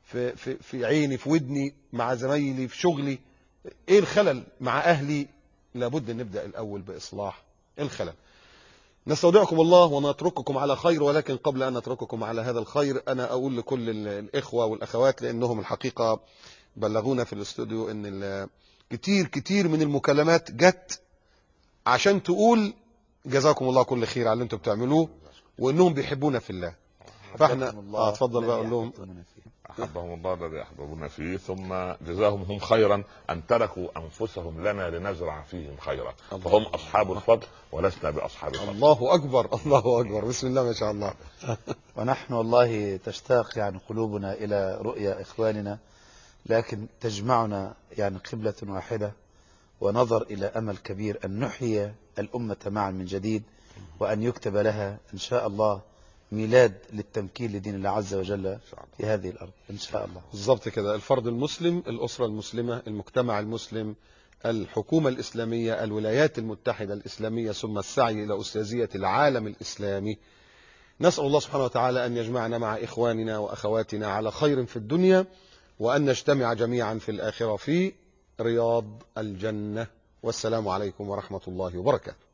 في, في, في عيني، في ودني، مع زمايلي، في شغلي. ايه الخلل مع اهلي؟ لابد ان نبدأ الاول باصلاح الخلل. نستودعكم الله ونترككم على خير، ولكن قبل ان نترككم على هذا الخير انا اقول لكل الاخوة والاخوات، لانهم الحقيقة بلغونا في الاستوديو ان كتير كتير من المكالمات جت عشان تقول جزاكم الله كل خير على اللي انتم بتعملوه، وانهم بيحبونا في الله. فاحنا اه اتفضل بقى اقول لهم احبهم الله الذي احببونا فيه، ثم جزاهم هم خيرا ان تركوا انفسهم لنا لنزرع فيهم خيرا، فهم اصحاب الفضل ولسنا باصحاب الفضل. الله اكبر، الله اكبر، بسم الله ما شاء الله. ونحن والله تشتاق يعني قلوبنا الى رؤيا اخواننا، لكن تجمعنا يعني قبلة واحدة ونظر إلى أمل كبير أن نحيي الأمة معا من جديد، وأن يكتب لها إن شاء الله ميلاد للتمكين لدين الله عز وجل في هذه الأرض إن شاء الله. بالضبط كده، الفرد المسلم، الأسرة المسلمة، المجتمع المسلم، الحكومة الإسلامية، الولايات المتحدة الإسلامية، ثم السعي إلى أستاذية العالم الإسلامي. نسأل الله سبحانه وتعالى أن يجمعنا مع إخواننا وأخواتنا على خير في الدنيا، وأن نجتمع جميعا في الآخرة في رياض الجنة. والسلام عليكم ورحمة الله وبركاته.